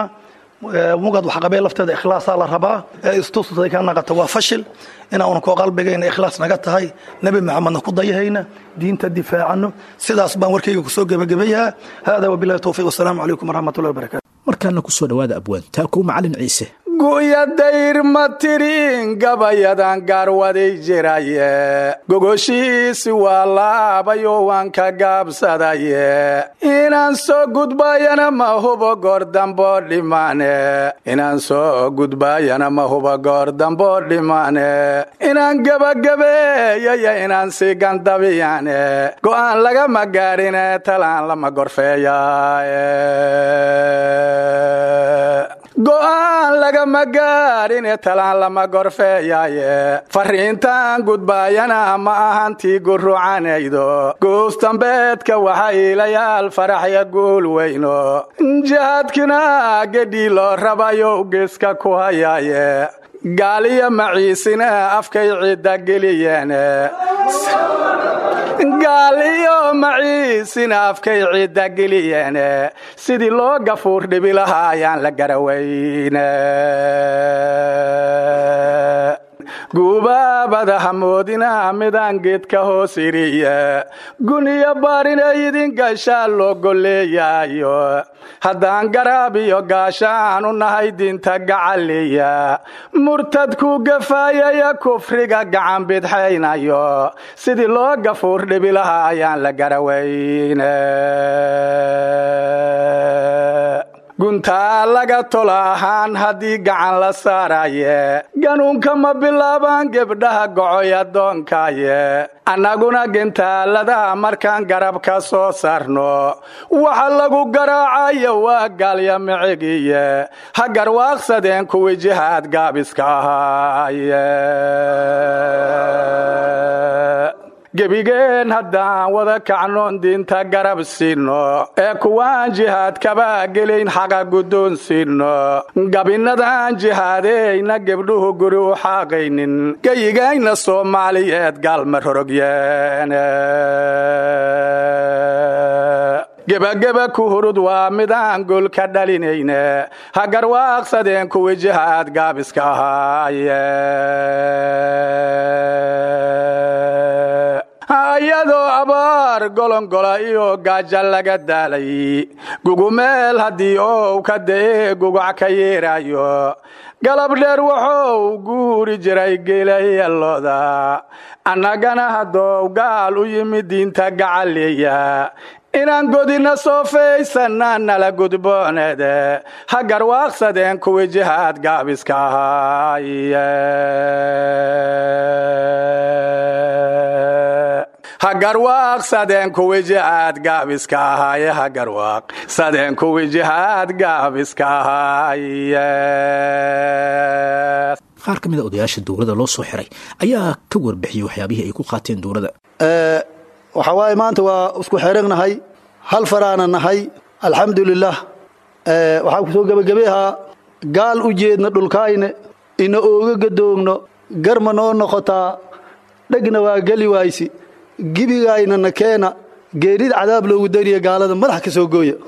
mugad waxqabee lafteeda ikhlaasaa la rabaa ee istusay ka naqata waa fashil inaanu koo qalbigayna ikhlaas naga tahay nebi maxamedna ku dayahayna diinta difaacano sidaas baan warkayga kusoo gebagabayaa haadaa wabilahi towfiiq wasalaamu calaykum waraxmatullahi wabarakatu markaana ku soo dhowaada abwaan taakow macalin ciise gu'ya dayr ma tirin gabayadan gaarwaday jiraye gogoshiisi waa laabayo waan ka gaabsadaye inaan soo gudbayana ma hubo goor dambo dhimane inaan soo gudbayana ma hubo goor dambo dhimane inaan gabagabeeyaya inaan sii gandabiyane go'aan lagama gaarine talaan lama gorfeeyaye go'aan lagama gaarine talaan lama gorfeeyaye fariintaan gudbaayana ma ahantii gurucanaydo guustambeedka waxa ilayaal faraxya guul weyno jihaadkina gedhii loo rabayo geeska ku hayaye gaaliya maciisina afkay cidda geliyeene gaaliyo maciisina afkay cidda geliyeene sidii loo gafuur dhibi lahaa ayaan la garaweyne gubaabada hamoodina midaan geedka hoos iriye guniyo baarina idin gaashaan loo golleeyayo haddaan garaab iyo gaashaan u nahay diinta gacaliya murtadku gafaayaya kufriga gacan bidxaynayo sidii loo gafuur dhibi lahaa ayaan la garaweyne guntaa laga tola ahaan haddii gacan la saaraye ganuunka ma bilaabaan gebdhaha gocoy addoonkaaye annaguna gentaalada markaan garab ka soo saarno waxa lagu garaacayo waa gaalya micigiye ha garwaaqsadeen kuwii jihaad gaabiska ahaaye gebigeen haddaan wada kacnoon diinta garab siino ee kuwaan jihaad kaba gelayn xaqa guddoon siino gabinadaan jihaadeyna gebdhuhu guri u xaaqaynin geyigayna soomaaliyeed gaalma rorogyeene gebageba ku hurud waa midaan gol ka dhalinayne ha garwaaqsadeen kuwii jihaad gaabiska ahaaye ayadoo abaar golongola iyo gaaja laga daalay gugumeel haddii ou ka da'ee gugac ka yeerayo galab dheer wuxuu guuri jiray geelayalooda annagana haddou gaal u yimid diinta gacaliya inaan godina soo faysannaa nala gudbooneede ha garwaaqsadeen kuwii jihaad gaabiska ahaaye ha garwaaqsadeen kuwii jihaad gaabiska ahaaye ha garwaaqsadeen kuwii jihaad gaabiska ahaaye qaar ka mid a odayaasha dowladda loo soo xiray ayaa ka warbixiyey waxyaabihii ay ku qaateen dowladda waxaa waaye maanta waa isku xeragnahay hal faraana nahay alxamdulilah waxaan ku soo gebagabeahaa gaal u jeedna dhulkaayne ina ooga gadoogno garma noo noqotaa dhegna waa geli waysi gibigayna na keena geerid cadaab loogu dariya gaalada madax ka soo gooya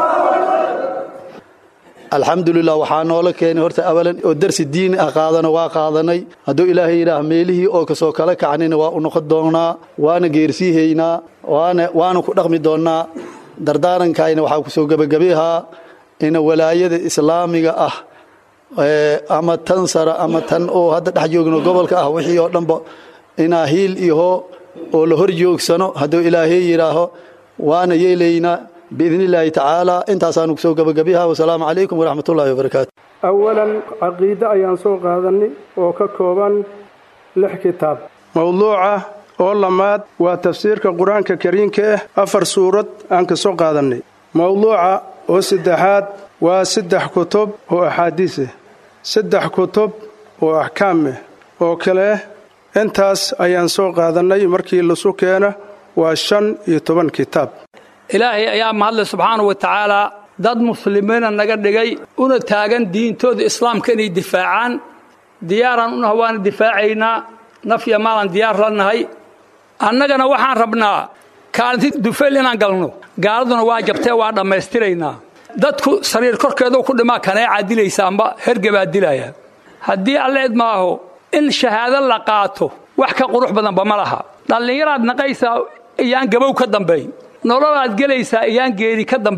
alxamdulilah waxaa noola keenay horta awalan oo darsi diini ah qaadana waa qaadanay hadduu ilaahay yidhaah meelihii oo kasoo kala kacnayna waa u noqon doonnaa waana geersiihaynaa waana waana ku dhaqmi doonnaa dardaarankayna waxaa ku soo gebagabeahaa ina walaayada islaamiga ah ama tan sara ama tan oo hadda dhex joogno gobolka ah wixii oo dhanba inaa hiil iho oo la hor joogsano hadduu ilaahay yidhaaho waana yeelaynaa biidni illaahi tacaala intaasaanu ku soo gebagabiha wasalaamu calaykum waraxmatullaahi wabarakaatu awalan caqiide ayaan soo qaadanay oo ka kooban lix kitaab mowduuca oo lamaad waa tafsiirka qur-aanka kariimka ah afar suurad aan ka soo qaadannay mowduuca oo saddexaad waa saddex kutub oo axaadiis ah saddex kutub oo axkaam ah oo kale intaas ayaan soo qaadannay markii lasu keena waa shan iyo toban kitaab ilaahay ayaa mahadle subxaanahu wa tacaalaa dad muslimiina naga dhigay una taagan diintooda islaamka inay difaacaan diyaaraan unaha waana difaacaynaa nafya maalan diyaar la nahay annagana waxaan rabnaa kaalinti dufayl inaan galno gaaladuna waa jabtee waa dhammaystiraynaa dadku sariir korkeeduu ku dhimaa kaneecaa dilaysa amba hergebaa dilaya haddii alle idmaaho in shahaado la qaato wax ka qurux badanba ma laha dhallinyaraad naqaysaa iyaan gabow ka dambayn nololaad gelaysaa iyaan geeri ka dambayn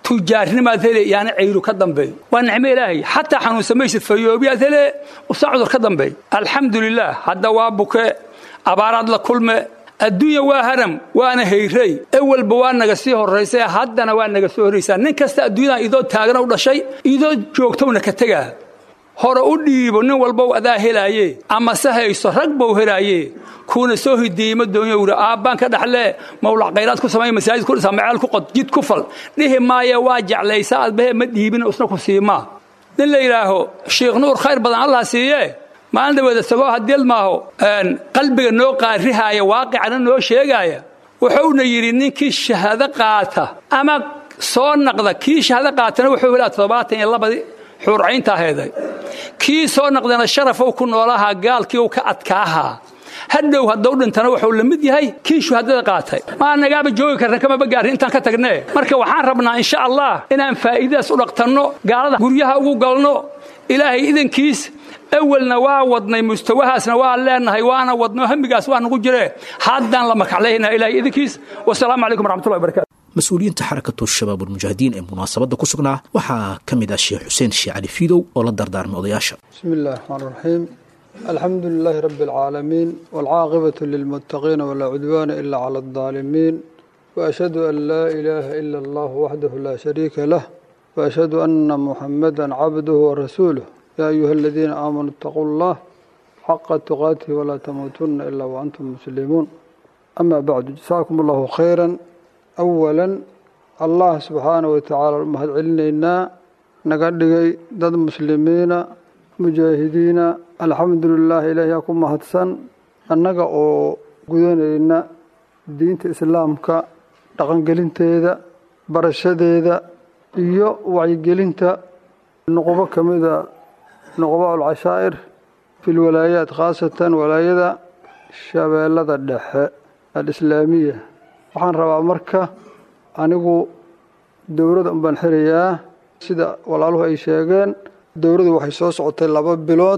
tujaarnimaad hele yaani cayru ka dambeey waa nicmo ilaahay xataa xanuunsamaysid fayoobiyaad hele usaa cudur ka dambeey alxamdulilah hadda waa buke abaaraad la kulme adduunya waa haram waana hayray awalba waa naga sii horeysay haddana waa naga soo horeysaa nin kasta adduunyada idoo taagana u dhashay idoo joogtowna ka tagaa hore u dhiibo nin walba adaa helaaye ama se hayso rag buu helaaye kuna soo hideeyey ma doonyo wuri aabbaan ka dhaxle mawlac khayraad ku sameey masaajid ku dhisa macaal ku qod jid ku fal dhihi maayo waa jeclaysa adbahe ma dhiibin usna ku siimaa nin la yidhaaho sheekh nuur khayr badan allah siiye maalin dhaweeda sagoo hadeel maaho qalbiga noo qaarihaaya waaqicana noo sheegaaya wuxuuna yidhi ninkii shahaado qaata ama soo naqda kii shahaado qaatana wuxuu helaa toddobaatan iyo labadii xuurcaynta aheeday kii soo naqdana sharafow ku noolahaa gaalkii uu ka adkaahaa hadhow haddau dhintana wuxuu la mid yahay kii shuhadada qaatay maa nagaaba joogi karna kamaba gaarin intaan ka tagnee marka waxaan rabnaa insha allah inaan faa'iidadaas u dhaqtanno gaalada guryaha ugu galno ilaahay idankiis awalna waa wadnay mustawahaasna waa leenahay waana wadno hamigaas waa nagu jiree haddaan la makaclayna ilaahay idankiis wasalaamu calaykum waraxmatullahi wabarakatu mas-uuliyiinta xarakatu shabaab ulmujaahidiin ee munaasabadda ku sugnaa waxaa ka mid ah sheekh xuseen sheekh cali fiidow oo la dardaarmay odayaasha bismi illahi raxmaan raxiim alxamdu lilaahi rabbi alcaalamiin waalcaaqibatu lilmuttaqiina walaa cudwaana ila cala aldaalimiin waashhadu an laa ilaaha ila allahu waxdahu laa shariika lah waashhadu anna muxamadan cabduhu warasuuluh yaa ayuha aladiina aamanuu itaquu allah xaqa tuqaatihi walaa tamuutunna ilaa waantum muslimuun ama bacdu jasaakum allahu khayran awalan allah subxaana wa tacaala u mahad celinaynaa naga dhigay dad muslimiina mujaahidiina alxamdu lilah ilaahiyaa ku mahadsan annaga oo gudanayna diinta islaamka dhaqangelinteeda barashadeeda iyo wacyigelinta nuqubo ka mida nuqubaa ulcashaa'ir fi lwalaayaat khaasatan walaayada shabeellada dhexe alislaamiya waxaan rabaa marka anigu dowladda un baan xirayaa sida walaaluhu ay sheegeen dowladdu waxay soo socotay laba bilood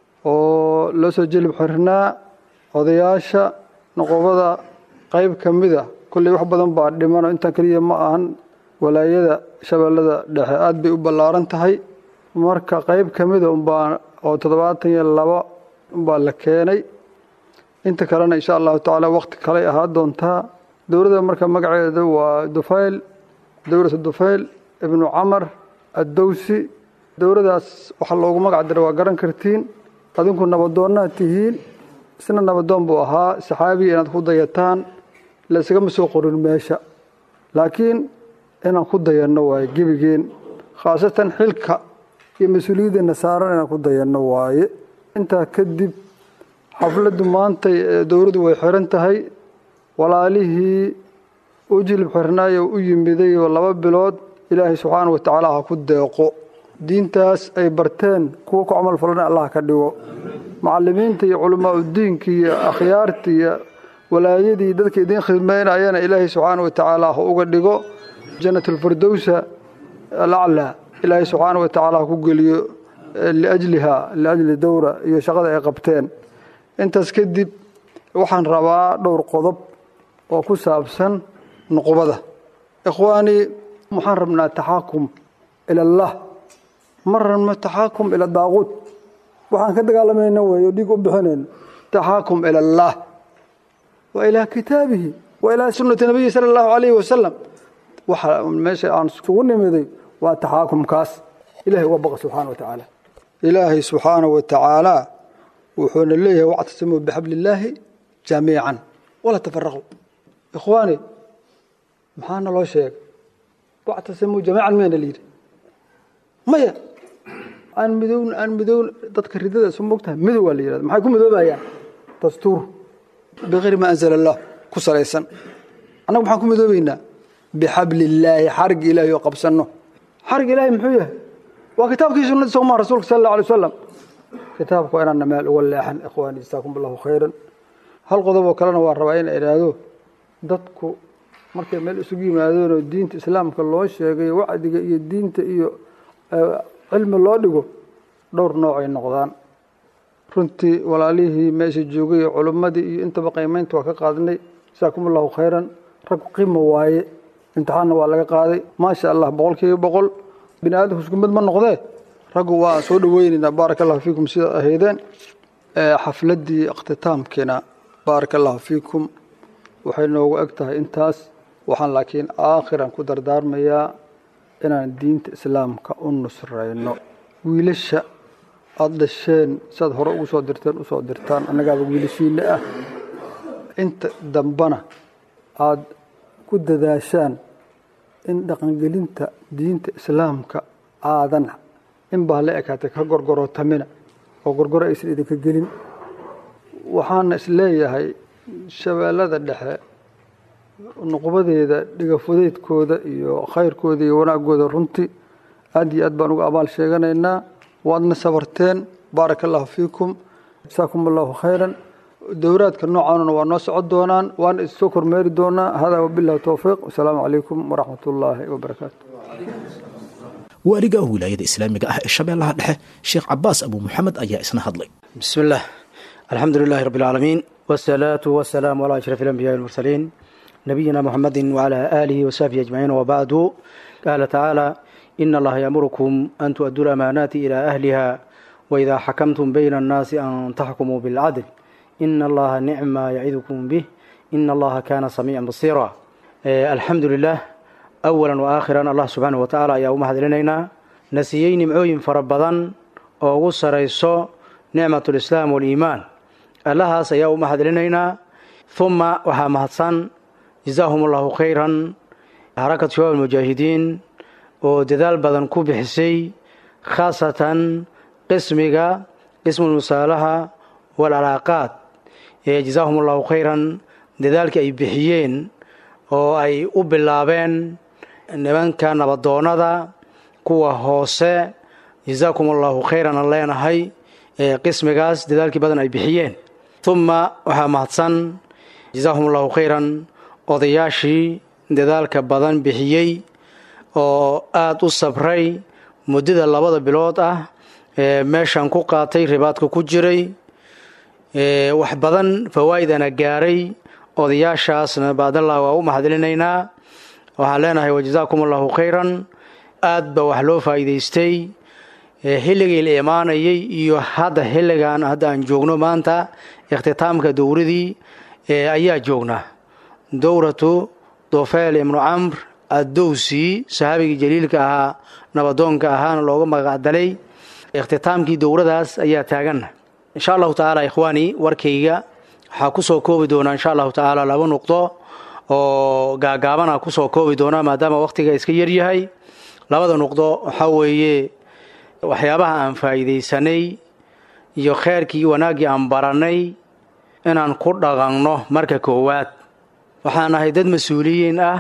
oo loo soo jelib xirnaa odayaasha noqobada qayb ka mida kolley wax badan baa dhiman oo intaan keliya ma ahan walaayada shabeellada dhexe aad bay u ballaaran tahay marka qayb ka mida unbaa oo toddobaatan iyo laba unbaa la keenay inta kalena insha allahu tacaala waqti kaley ahaa doontaa dowladda marka magaceeda waa dufayl dowlatu dufayl ibnu camar addowsi dowladdaas waxaa loogu magac diray waa garan kartiin adinku nabadoonnaad tihiin isna nabadoon buu ahaa saxaabiya inaad ku dayataan laysagama soo qorin meesha laakiin inaan ku dayanno waaye gebigeen khaasatan xilka iyo mas-uuliyaddeena saaran inaan ku dayanno waaye intaa kadib xafladdu maantay dowladdu way xiran tahay walaalihii u jilib xirnaayo u yimiday oo laba bilood ilaahay subxaana wa tacaala ha ku deeqo diintaas ay barteen kuwa ku camal falana allah ka dhigo macallimiinta iyo culamaa udiinka iyo akhyaarta iyo walaayadii dadka idiin khidmaynayana ilaahay subxaana wa tacaala ha uga dhigo janatulfirdowsa alaclaa ilaahay subxaana wa tacaala ha ku geliyo liajliha liajli dowra iyo shaqada ay qabteen intaas kadib waxaan rabaa dhowr qodob oo ku saabsan nuqubada ikhwaanii waxaan rabnaa taxaakum ila allah ma rabno taxaakum ila daaquud waxaan ka dagaalamayna weeyo dhiig u bixinayno taxaakum ila allah wa ilaa kitaabihi wa ilaa sunnati nabiyi sala allahu calayhi wasalam waxa meesha aan isugu nimiday waa taxaakumkaas ilahay uga baqa subxaana wa tacaala ilaahay subxaana wa tacaala wuxuuna leeyahay wactasimuu bixabli illaahi jamiican walaa tafaraquu ikhwaani maxaana loo sheegay wactasimuu jamiican miyana layidhi maya aan midown aan midown dadka ridada isu mogtahay midow waa la yidhahda maxay ku midoobayaan dastuur bikayri maa anzala allah ku salaysan annagu maxaan ku midoobaynaa bixabli illaahi xarig ilaahi oo qabsanno xarig ilaahi muxuu yahay waa kitaabkii sunnadii soo maa rasuulka sala allah alay wasalam kitaabka waa inaanna meel uga leexan ikhwaani jazaakum allahu khayran hal qodob oo kalena waa rabaa ina idhaahdo dadku markay meel isugu yimaadeen oo diinta islaamka loo sheegay wacdiga iyo diinta iyo cilmi loo dhigo dhowr nooc ay noqdaan runtii walaalihii meesha joogay iyo culimmadii iyo intaba qiimaynta waa ka qaadnay jazaakum allahu khayran rag qimo waaye imtixaanna waa laga qaaday maasha allah boqolkiiba boqol bini aadamku isku mid ma noqdee raggu waa soo dhaweynaynaa baaraka allahu fiikum sida ahaydeen xafladdii ikhtitaamkiina baaraka allahu fiikum waxay noogu eg tahay intaas waxaan laakiin aakhiran ku dardaarmayaa inaan diinta islaamka u nusrayno wiilasha aada dhasheen siaad hore ugu soo dirteen usoo dirtaan annagaaba wiilashiinna ah inta dambana aada ku dadaashaan in dhaqangelinta diinta islaamka aadan in baa la ekaatay ka gorgorootamina oo gorgoro aysan idinka gelin waxaana isleeyahay shabeellada dhexe nuqbadeeda dhigafudeydkooda iyo khayrkooda iyo wanaagooda runtii aad iyo aad baan uga abaal sheeganaynaa waadna sabarteen baaraka allahu fiikum jasaakum allahu khayran dowraadka noocaanuna waa noo socon doonaan waana issoo kormeeri doonaa hadaa wabillahi towfiiq wasalaamu calaykum waraxmat ullaahi wabarakaatu waaliga wilaayada islaamiga ah ee shabeellaha dhexe sheekh cabaas abu muxamed ayaa isna hadlay bismi illah alxamdu lilahi rabbi alcaalamiin wasalaatu wasalaamu calaa ashraf alambiyaai walmursaliin nabiyina muxamedin wacalaa aalihi wasaxbihi ajmaciin wabacdu qaala tacaala ina allaha yaamurukum an tu'adduu lamaanaati ilaa ahliha waidaa xakamtum bayna annaasi an taxkumuu bilcadl ina allaha nicma yacidukum bih ina allaha kaana samiican basiira alxamdu lilah awalan wa aakhiran allah subxaanahu watacaala ayaa u mahadcelinaynaa na siiyey nimcooyin fara badan oo ugu sarayso nicmatulislaam waaliimaan allahaas ayaa u mahadcelinaynaa uma waxaa mahadsan jazaahum allahu khayran xarakat shabaab almujaahidiin oo dadaal badan ku bixisay khaasatan qismiga qismulmusaalaha waalcalaaqaad jazaahum allahu khayran dadaalkii ay bixiyeen oo ay u bilaabeen nimanka nabadoonada kuwa hoose jazaakum allahu khayran aan leenahay qismigaas dadaalkii badan ay bixiyeen uma waxaa mahadsan jazaahum allahu khayran odayaashii dadaalka badan bixiyey oo aada u sabray muddada labada bilood ah ee meeshan ku qaatay ribaadka ku jiray wax badan fawaa'idana gaaray odayaashaasna baadallah waa u mahadcelinaynaa waxaan leenahay wajazaakum allahu khayran aad ba wax loo faa'iidaystay xilligii la imaanayay iyo hadda xilligan hadda aan joogno maanta ikhtitaamka dowradii ayaa joognaa dowratu dofeel ibnu camr addowsi sahaabigii jaliilka ahaa nabadoonka ahaana looga magacdalay ikhtitaamkii dowradaas ayaa taaganna insha allahu tacaala ikhwaani warkayga waxaa kusoo koobi doonaa insha allahu tacaala laba nuqdo oo gaagaabana kusoo koobi doonaa maadaama waqtiga iska yaryahay labada nuqdo waxaa weeye waxyaabaha aan faa'iidaysanay iyo kheyrkii wanaaggii aan baranay inaan ku dhaqanno marka koowaad waxaan ahay dad mas-uuliyiin ah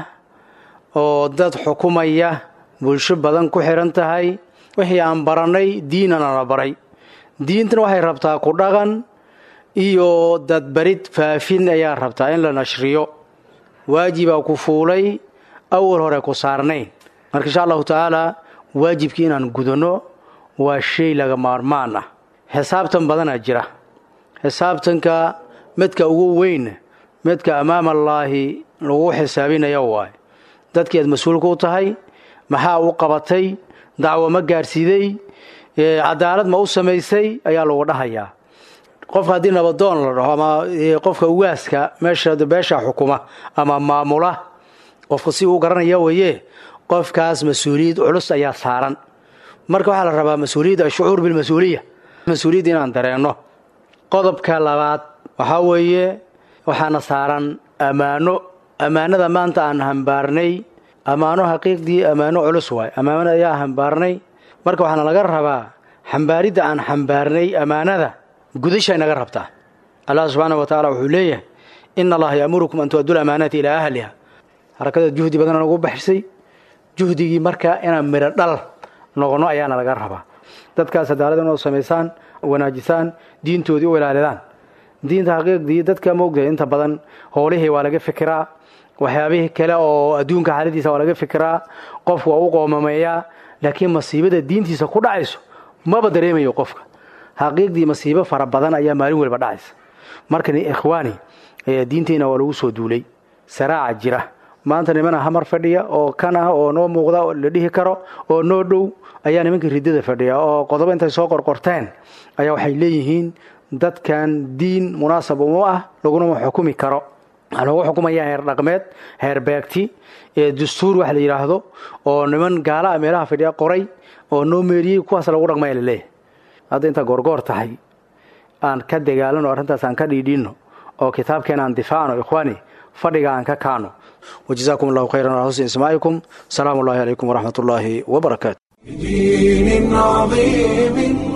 oo dad xukumaya bulsho badan ku xihan tahay wixii aan barannay diinana la baray diintana waxay rabtaa ku dhaqan iyo dadbarid faafin ayaa rabtaa in la nashriyo waajibaa ku fuulay awal hore ku saarnayn marka insha allahu tacaala waajibkii inaan gudanno waa shay laga maarmaan ah xisaabtan badanaa jira xisaabtanka midka ugu weyn midka amaamallaahi lagu xisaabinaya waaye dadkii aad mas-uulka u tahay maxaa u qabatay dacwo ma gaarsiiday cadaalad ma u samaysay ayaa lagu dhahayaa qofka haddii nabadoon la dhaho ama qofka ugaaska meesha beesha xukuma ama maamula qofka si uu garanaya weeye qofkaas mas-uuliyad culus ayaa saaran marka waxaa la rabaa mas-uuliyadda ashucuur bilmas-uuliya mas-uuliyadda inaan dareenno qodobka labaad waxaa weeye waxaana saaran ammaano ammaanada maanta aan hambaarnay ammaano xaqiiqdii ammaano culus waay ammaanada ayaa hambaarnay marka waxaana laga rabaa xambaaridda aan xambaarnay ammaanada gudashay naga rabtaa allah subxaana wa tacaala wuxuu leeyahay ina allaha yaamurukum an tu'adduu lamaanaati ilaa ahliha harakada juhdi badanaan ugu baxisay juhdigii marka inaan midho dhal noqono ayaana laga rabaa dadkaas cadaalada inoo samaysaan wanaajisaan diintoodii u ilaalidaan diinta xaqiiqdii dadka moogtahay inta badan howlihii waa laga fikiraa waxyaabihii kale oo adduunka xaaladiisa waa laga fikiraa qofku waa u qoomameeyaa laakiin masiibada diintiisa ku dhacayso maba dareemayo qofka xaqiiqdii masiibo fara badan ayaa maalin waliba dhacaysa markani ikhwaani diinteena waa lagu soo duulay saraaca jira maanta nimana hamar fadhiya oo kan ah oo noo muuqda oo la dhihi karo oo noo dhow ayaa nimankii riddada fadhiya oo qodobo intay soo qorqorteen ayaa waxay leeyihiin dadkan diin munaasab uma ah laguna xukumi karo waxaa lagu xukumayaa heer dhaqmeed heer beegti ee dastuur wax la yidhaahdo oo niman gaala ah meelaha fadhiya qoray oo noo meeriyey kuwaas lagu dhaqmaya la leeyahay hadda inta goorgoor tahay aan ka dagaalano arrintaas aan ka dhiidhiino oo kitaabkeena aan difaacno ikhwaani fadhiga aan ka kaano وجزاكم الله خيرا على حسن سماعكم سلام الله عليكم ورحمة الله وبركاته بدين عظيم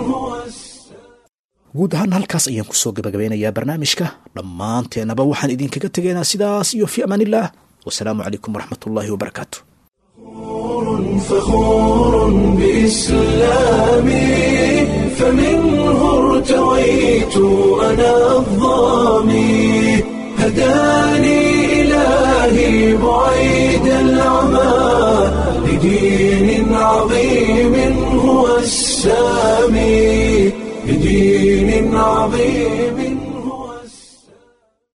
guud ahaan halkaas ayaan kusoo gabagabeynayaa barnaamijka dhammaanteenaba waxaan idinkaga tegaynaa sidaas iyo fi amaanillaah wasalaamu calaykum waraxmatullaahi wabarakaatu فخور بإسلامي فمنه ارتويت أنا الضامي هداني إلهي بعيد العمى لدين عظيم هو السامي بدين عظيم